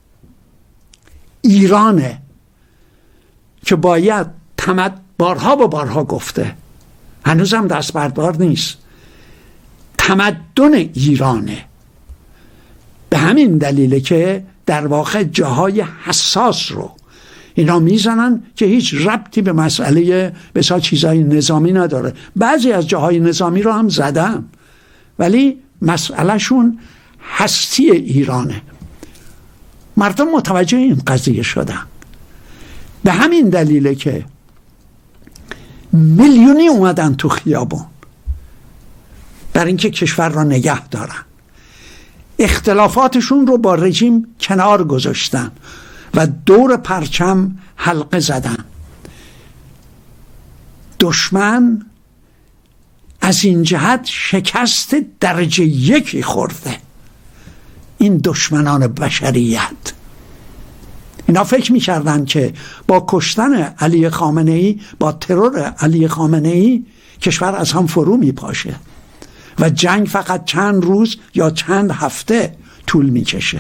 ایرانه که باید تمد بارها و بارها گفته، هنوزم دست بردار نیست، تمدن ایرانه. به همین دلیله که در واقع جاهای حساس رو اینا میزنن که هیچ ربطی به مسئله بسیار چیزای نظامی نداره. بعضی از جاهای نظامی رو هم زدن، ولی مسئله شون هستی ایرانه. مردم متوجه این قضیه شدن. به همین دلیله که میلیونی اومدن تو خیابون برای اینکه کشور را نگه دارن، اختلافاتشون رو با رژیم کنار گذاشتن و دور پرچم حلقه زدن. دشمن از این جهت شکست درجه یکی خورده. این دشمنان بشریت اینا فکر میکردن که با کشتن علی خامنه‌ای، با ترور علی خامنه‌ای کشور از هم فرو میپاشه و جنگ فقط چند روز یا چند هفته طول میکشه.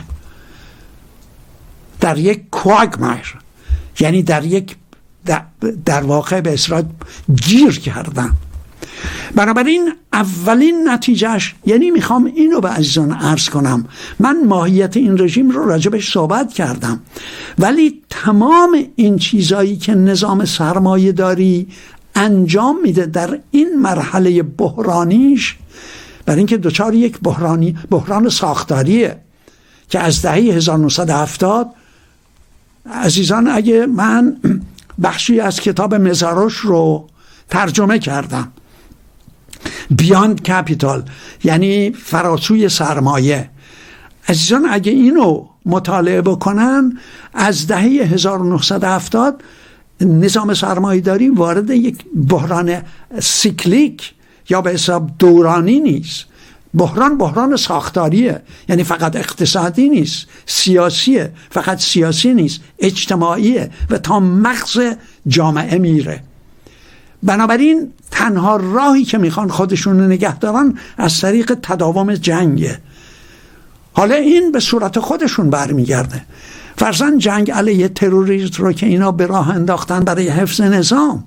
در یک کوآگمایر، یعنی در یک در واقع به اصطلاح گیر کردن. بنابراین اولین نتیجهش، یعنی میخوام اینو به عزیزان عرض کنم، من ماهیت این رژیم رو راجبش صحبت کردم، ولی تمام این چیزایی که نظام سرمایه داری انجام میده در این مرحله بحرانیش، برای اینکه دچار یک بحرانی بحران ساختاریه که از دهه هزار و نهصد و هفتاد، عزیزان اگه من بخشی از کتاب مزاروش رو ترجمه کردم، بیاند کپیتال، یعنی فراسوی سرمایه، عزیزان اگه اینو مطالعه بکنن، از دهه هزار و نهصد و هفتاد نظام سرمایه‌داری وارد یک بحران سیکلیک یا به حساب دورانی نیست. بحران بحران ساختاریه، یعنی فقط اقتصادی نیست، سیاسیه، فقط سیاسی نیست، اجتماعیه و تا مغز جامعه میره. بنابراین تنها راهی که میخوان خودشون رو نگه دارن از طریق تداوم جنگه. حالا این به صورت خودشون برمیگرده. فرضاً جنگ علیه تروریسم رو که اینا به راه انداختن برای حفظ نظام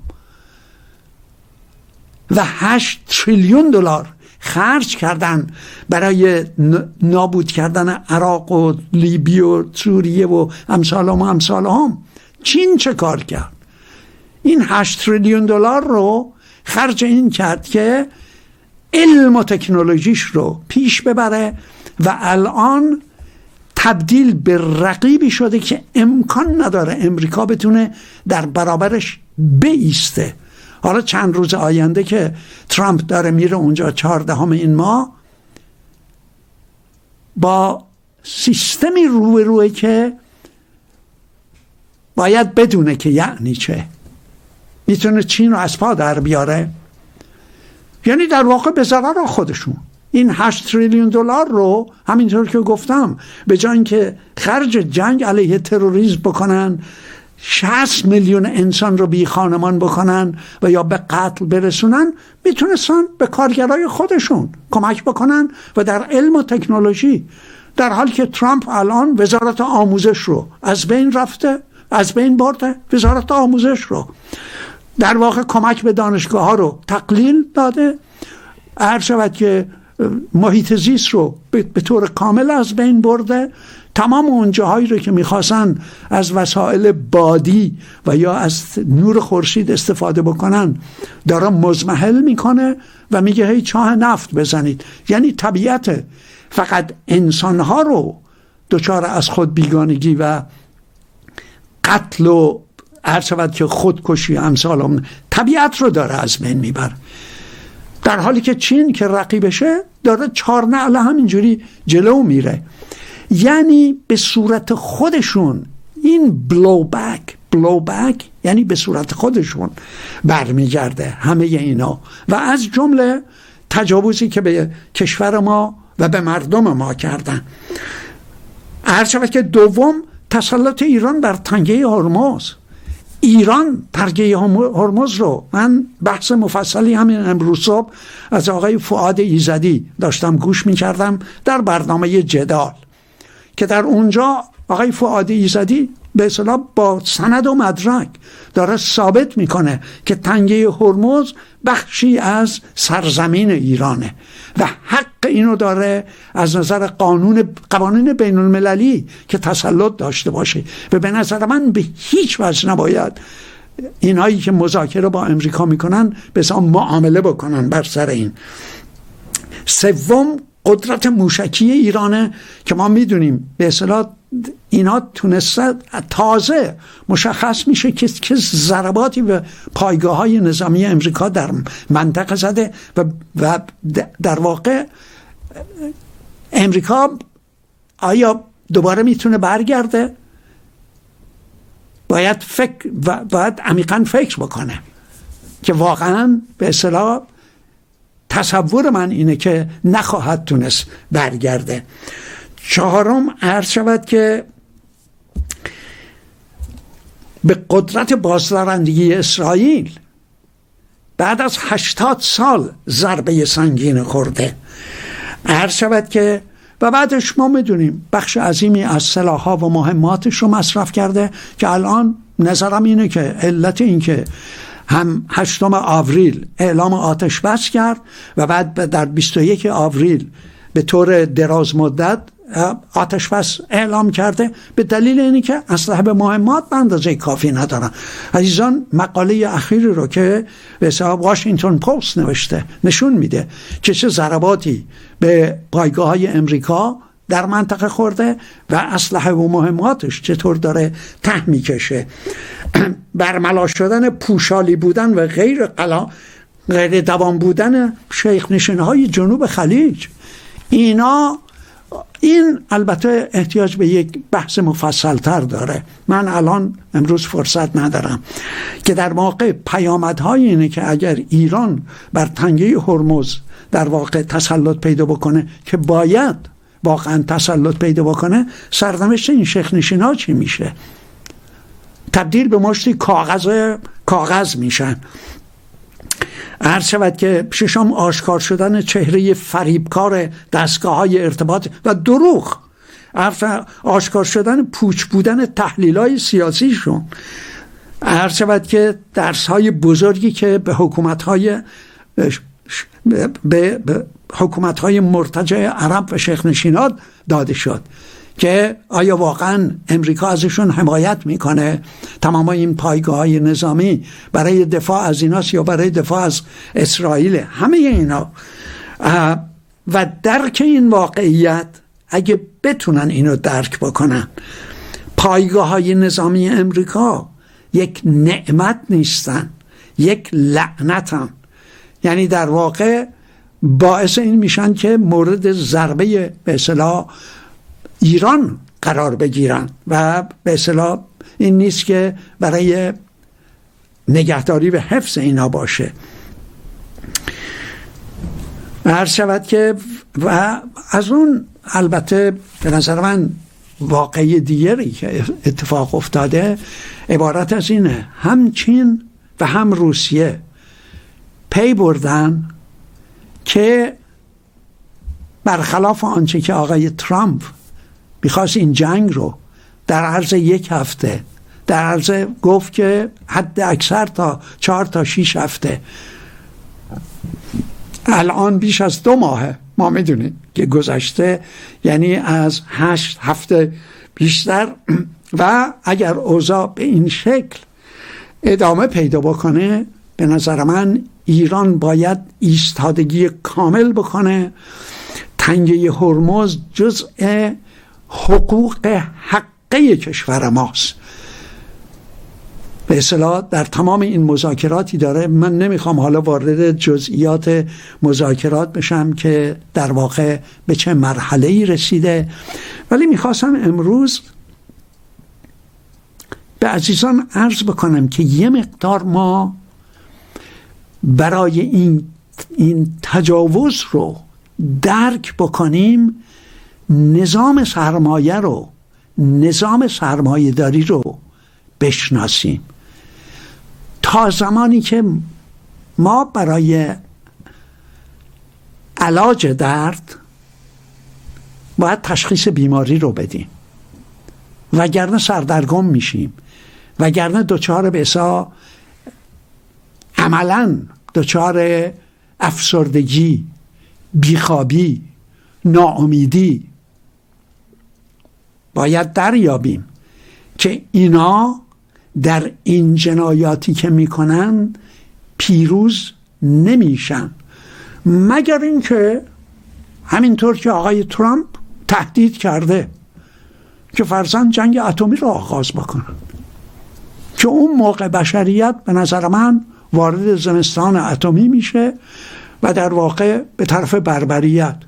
و هشت تریلیون دلار خرج کردن برای نابود کردن عراق و لیبی و سوریه و امثالهم و امثالهم. چین چه کار کرد؟ این هشت تریلیون دلار رو خرج این کرد که علم و تکنولوژیش رو پیش ببره و الان تبدیل به رقیبی شده که امکان نداره امریکا بتونه در برابرش بایسته. حالا چند روز آینده که ترامپ داره میره اونجا چهاردهم این ماه، با سیستمی روی روی که باید بدونه که یعنی چه، میتونه چین رو از پا در بیاره. یعنی در واقع به ضرر خودشون این هشت تریلیون دلار رو، همینطور که گفتم، به جای اینکه خرج جنگ علیه تروریسم بکنن، شصت میلیون انسان رو بی خانمان بکنن و یا به قتل برسونن، میتونستن به کارگرای خودشون کمک بکنن و در علم و تکنولوژی، در حالی که ترامپ الان وزارت آموزش رو از بین رفته، از بین برده وزارت آموزش رو، در واقع کمک به دانشگاه ها رو تقلیل داده، هر شود که محیط زیست رو به طور کامل از بین برده. تمام اون جاهایی رو که میخواستن از وسایل بادی و یا از نور خورشید استفاده بکنن داره مزمحل میکنه و میگه هی چاه نفت بزنید. یعنی طبیعت فقط انسانها رو دچار از خود بیگانگی و قتل و هر شود که خودکشی امثال هم طبیعت رو داره از بین میبر، در حالی که چین که رقیبشه داره چهار نعله همینجوری جلو میره. یعنی به صورت خودشون این بلو بک بلو بک یعنی به صورت خودشون برمیگرده همه اینا، و از جمله تجاوزی که به کشور ما و به مردم ما کردن. هر شود که دوم تسلط ایران بر تنگه هرمز، ایران تنگه هرمز رو، من بحث مفصلی همین امروز صبح از آقای فؤاد ایزدی داشتم گوش میکردم در برنامه جدال که در اونجا آقای فؤاد ایزدی به اصطلاح با سند و مدرک داره ثابت میکنه که تنگه هرمز بخشی از سرزمین ایرانه و حق اینو داره از نظر قانون قوانین بین المللی که تسلط داشته باشه و به نظر من به هیچ وجه نباید اینایی که مذاکره با امریکا میکنن به حساب معامله بکنن بر سر این. سوم قدرت موشکی ایرانه که ما میدونیم به اصطلاح اینا تونسته تازه مشخص میشه که که ضرباتی به پایگاه های نظامی امریکا در منطقه زده و, و در واقع امریکا آیا دوباره میتونه برگرده؟ باید فکر و باید عمیقاً فکر بکنه که واقعاً به اصطلاح تصور من اینه که نخواهد تونست برگرده. چهارم عرض شود که به قدرت بازدارندگی اسرائیل بعد از هشتاد سال ضربه سنگین خورده. عرض شود که و بعدش ما میدونیم بخش عظیمی از سلاح‌ها و مهماتش رو مصرف کرده که الان نظرم اینه که علت این که هم هشتم آوریل اعلام آتش بس کرد و بعد در بیست و یک آوریل به طور دراز مدت آتش بس اعلام کرده به دلیل اینی که اسلحه به مهمات به اندازه کافی ندارن. عزیزان مقاله اخیری رو که به حساب واشنگتن پست نوشته نشون میده که چه ضرباتی به پایگاه های امریکا در منطقه خورده و اسلحه و مهماتش چطور داره ته میکشه. برملا شدن پوشالی بودن و غیر قلا غیر دوام بودن شیخ نشین‌های جنوب خلیج، اینا این البته احتیاج به یک بحث مفصل تر داره. من الان امروز فرصت ندارم که در واقع پیامدهای اینه که اگر ایران بر تنگه هرمز در واقع تسلط پیدا بکنه که باید واقعا تسلط پیدا بکنه، سرنوشت این شیخ نشین‌ها چی میشه؟ تبدیل به مشتی کاغذ کاغذ میشن. عرض شود که ششم آشکار شدن چهره فریبکار دستگاه های ارتباط و دروغ، آشکار شدن پوچ بودن تحلیل های سیاسیشون. عرض شود که درس های بزرگی که به حکومت های به, به حکومت های مرتجع عرب و شیخ نشینات داده شد که آیا واقعا امریکا ازشون حمایت میکنه؟ تمام این پایگاه های نظامی برای دفاع از ایناست یا برای دفاع از اسرائیل؟ همه اینا و درک این واقعیت، اگه بتونن اینو درک بکنن، پایگاه های نظامی امریکا یک نعمت نیستن، یک لعنتن. یعنی در واقع باعث این میشن که مورد ضربه به اصطلاح ایران قرار بگیرن و به اصطلاح این نیست که برای نگهداری و حفظ اینا باشه. عرض شود که و از اون البته به نظر من واقعی دیگری که اتفاق افتاده عبارت از اینه: هم چین و هم روسیه پی بردن که برخلاف آنچه که آقای ترامپ میخواست این جنگ رو در عرض یک هفته، در عرض گفت که حد اکثر تا چهار تا شیش هفته، الان بیش از دو ماهه ما میدونیم که گذشته، یعنی از هشت هفته بیشتر. و اگر اوضاع به این شکل ادامه پیدا بکنه، به نظر من ایران باید ایستادگی کامل بکنه. تنگه هرمز جزء حقوق حقه کشور ماست. به اصطلاح در تمام این مذاکراتی داره. من نمیخوام حالا وارد جزئیات مذاکرات بشم که در واقع به چه مرحله‌ای رسیده، ولی میخواستم امروز به عزیزان عرض بکنم که یه مقدار ما برای این این تجاوز رو درک بکنیم، نظام سرمایه رو، نظام سرمایه داری رو بشناسیم. تا زمانی که ما برای علاج درد باید تشخیص بیماری رو بدیم، وگرنه سردرگم میشیم، وگرنه دچار به اصطلاح عملاً دچار افسردگی، بیخوابی، ناامیدی. باید دریابیم که اینا در این جنایاتی که میکنن پیروز نمیشن، مگر اینکه همینطور که آقای ترامپ تهدید کرده که فرضاً جنگ اتمی رو آغاز بکنن، که اون موقع بشریت به نظر من وارد زمستان اتمی میشه و در واقع به طرف بربریت.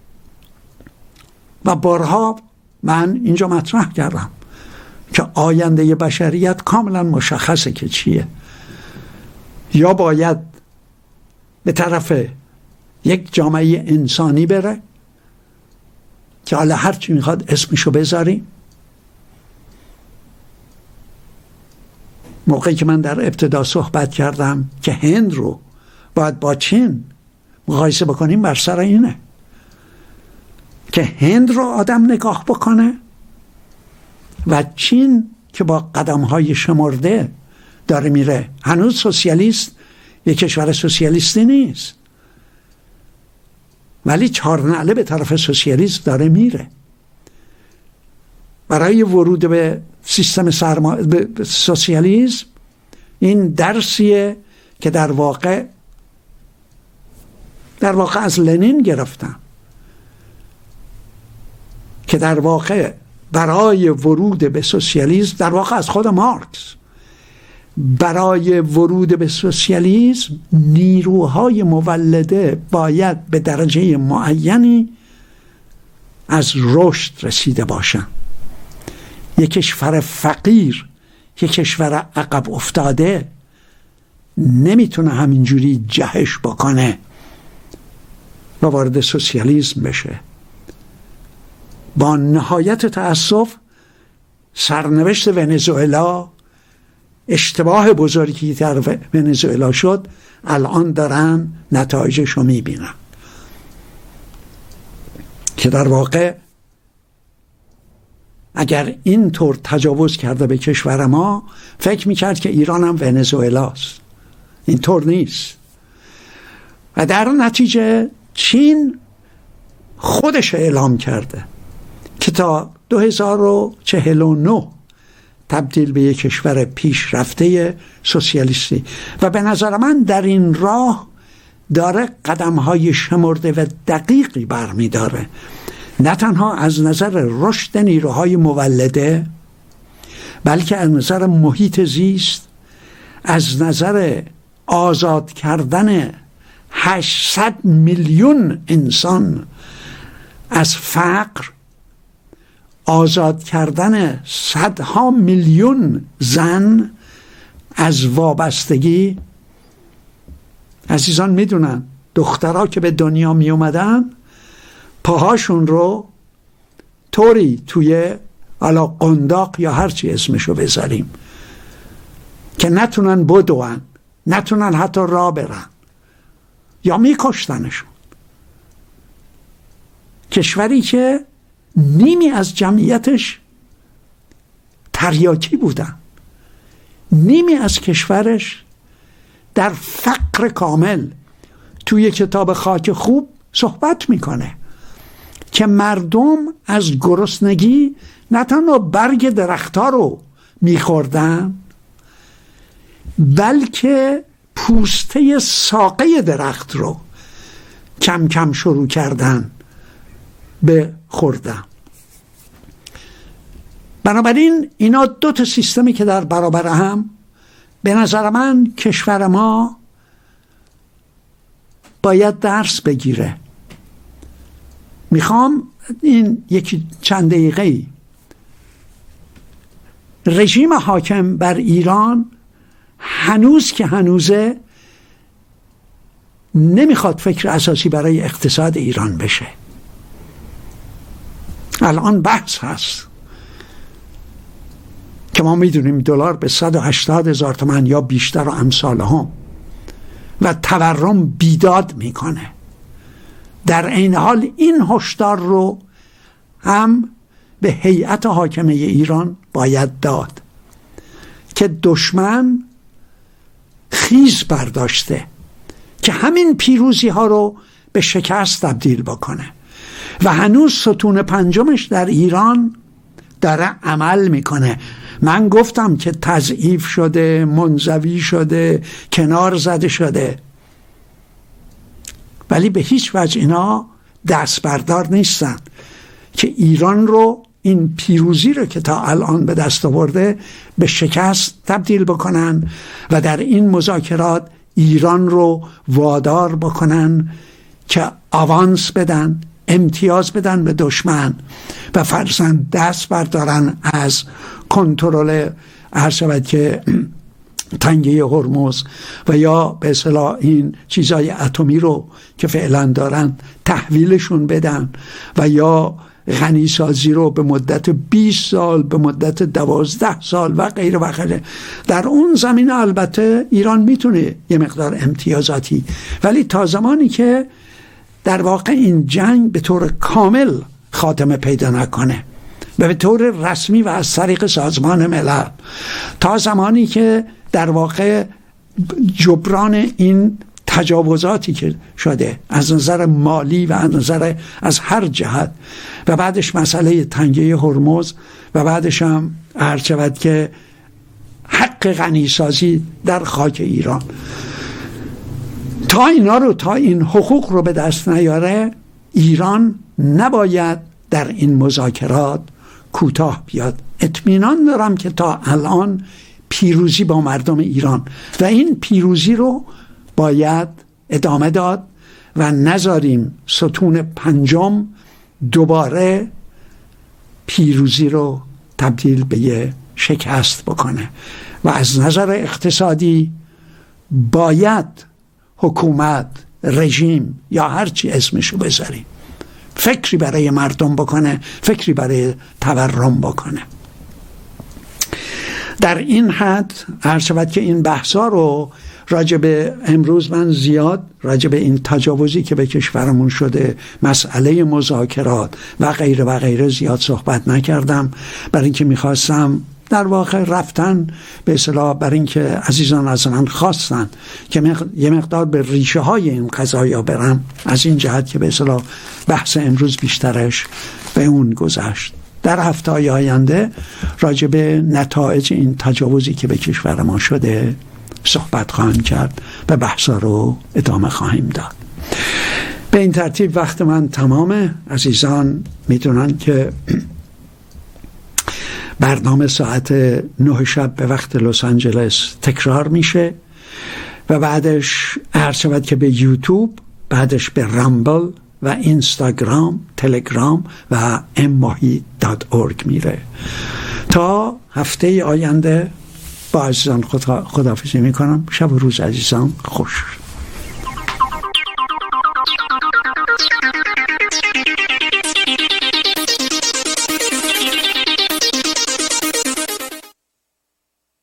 و بارها من اینجا مطرح کردم که آینده بشریت کاملا مشخصه که چیه. یا باید به طرف یک جامعه انسانی بره که حالا هر چی میخواد اسمشو بذاریم. موقعی که من در ابتدا صحبت کردم که هند رو باید با چین مقایسه بکنیم، بر سر اینه که هند رو آدم نگاه بکنه و چین که با قدم‌های شمرده داره میره. هنوز سوسیالیست، یک کشور سوسیالیستی نیست، ولی چهار نعله به طرف سوسیالیسم داره میره. برای ورود به سیستم سرما... به سوسیالیسم این درسیه که در واقع در واقع از لنین گرفتن، که در واقع برای ورود به سوسیالیسم، در واقع از خود مارکس، برای ورود به سوسیالیسم نیروهای مولده باید به درجه معینی از رشد رسیده باشن. یک کشور فقیر، یک کشور عقب افتاده نمیتونه همینجوری جهش بکنه و وارد سوسیالیسم بشه. با نهایت تأسف سرنوشت ونزوئلا، اشتباه بزرگی در ونزوئلا شد، الان دارن نتایجش رو میبینن که در واقع اگر این طور تجاوز کرده به کشور ما، فکر میکرد که ایران هم ونزوئلاست. این طور نیست. و در نتیجه چین خودش اعلام کرده که تا دو هزار و چهل و نه تبدیل به یک کشور پیشرفته سوسیالیستی. و به نظر من در این راه داره قدم‌های شمرده و دقیقی برمی داره، نه تنها از نظر رشد نیروهای مولده، بلکه از نظر محیط زیست، از نظر آزاد کردن هشتصد میلیون انسان از فقر، آزاد کردن صدها میلیون زن از وابستگی. عزیزان میدونن دخترها که به دنیا می اومدن پاهاشون رو طوری توی حالا قنداق یا هرچی اسمشو بذاریم که نتونن بدوان، نتونن حتی راه برن، یا میکشتنشون. کشوری که نیمی از جمعیتش تریاکی بودن، نیمی از کشورش در فقر کامل. توی کتاب خاک خوب صحبت میکنه که مردم از گرسنگی نه تنها برگ درختها رو میخوردن، بلکه پوسته ساقه درخت رو کم کم شروع کردن به خوردن. بنابراین اینا دو تا سیستمی که در برابر هم، به نظر من کشور ما باید درس بگیره. میخوام این یکی چند دقیقه رژیم حاکم بر ایران هنوز که هنوزه نمیخواد فکر اساسی برای اقتصاد ایران بشه. الان بحث هست که که ما میدونیم دلار به صد و هشتاد هزار تومان یا بیشتر و امثال هم و تورم بیداد میکنه. در این حال این هشدار رو هم به هیئت حاکمه ایران باید داد که دشمن خیز برداشته که همین پیروزی ها رو به شکست تبدیل بکنه و هنوز ستون پنجمش در ایران داره عمل میکنه. من گفتم که تضعیف شده، منزوی شده، کنار زده شده، ولی به هیچ وجه اینا دست بردار نیستن که ایران رو، این پیروزی رو که تا الان به دست آورده، به شکست تبدیل بکنن و در این مذاکرات ایران رو وادار بکنن که آوانس بدن، امتیاز بدن به دشمن و فرضاً دست بردارن از کنترل هر شود که تنگه هرمز و یا به اصطلاح این چیزای اتمی رو که فعلا دارن تحویلشون بدن و یا غنی سازی رو به مدت بیست سال، به مدت دوازده سال و غیره و غیره. در اون زمینه البته ایران میتونه یه مقدار امتیازاتی، ولی تا زمانی که در واقع این جنگ به طور کامل خاتمه پیدا نکنه و به طور رسمی و از طریق سازمان ملل، تا زمانی که در واقع جبران این تجاوزاتی که شده از نظر مالی و از نظر از هر جهت و بعدش مسئله تنگه هرمز و بعدش هم عرض شود که حق غنیسازی در خاک ایران، تا اینا رو، تا این حقوق رو به دست نیاره، ایران نباید در این مذاکرات کوتاه بیاد. اطمینان دارم که تا الان پیروزی با مردم ایران و این پیروزی رو باید ادامه داد و نذاریم ستون پنجم دوباره پیروزی رو تبدیل به یه شکست بکنه. و از نظر اقتصادی باید حکومت، رژیم یا هر چی اسمشو بذاریم، فکری برای مردم بکنه، فکری برای تورم بکنه. در این حد عرض شود که این بحثا رو راجب امروز من زیاد راجب این تجاوزی که به کشورمون شده، مسئله مذاکرات و غیره و غیره زیاد صحبت نکردم، برای اینکه میخواستم در واقع رفتن به اصطلاح، برای اینکه عزیزان از من خواستن که مق... یه مقدار به ریشه های این قضایا برم، از این جهت که به اصطلاح بحث امروز بیشترش به اون گذشت. در هفته‌های آینده راجع به نتایج این تجاوزی که به کشور ما شده صحبت خواهم کرد و بحثا رو ادامه خواهیم داد. به این ترتیب وقت من تمامه. عزیزان میدونن که برنامه ساعت نه شب به وقت لس آنجلس تکرار میشه و بعدش عرض شود که به یوتیوب، بعدش به رامبل و اینستاگرام، تلگرام و ام ماهی دات اورگ میره. تا هفته آینده با عزیزان خدا خداحافظی میکنم. شب و روز عزیزان خوش.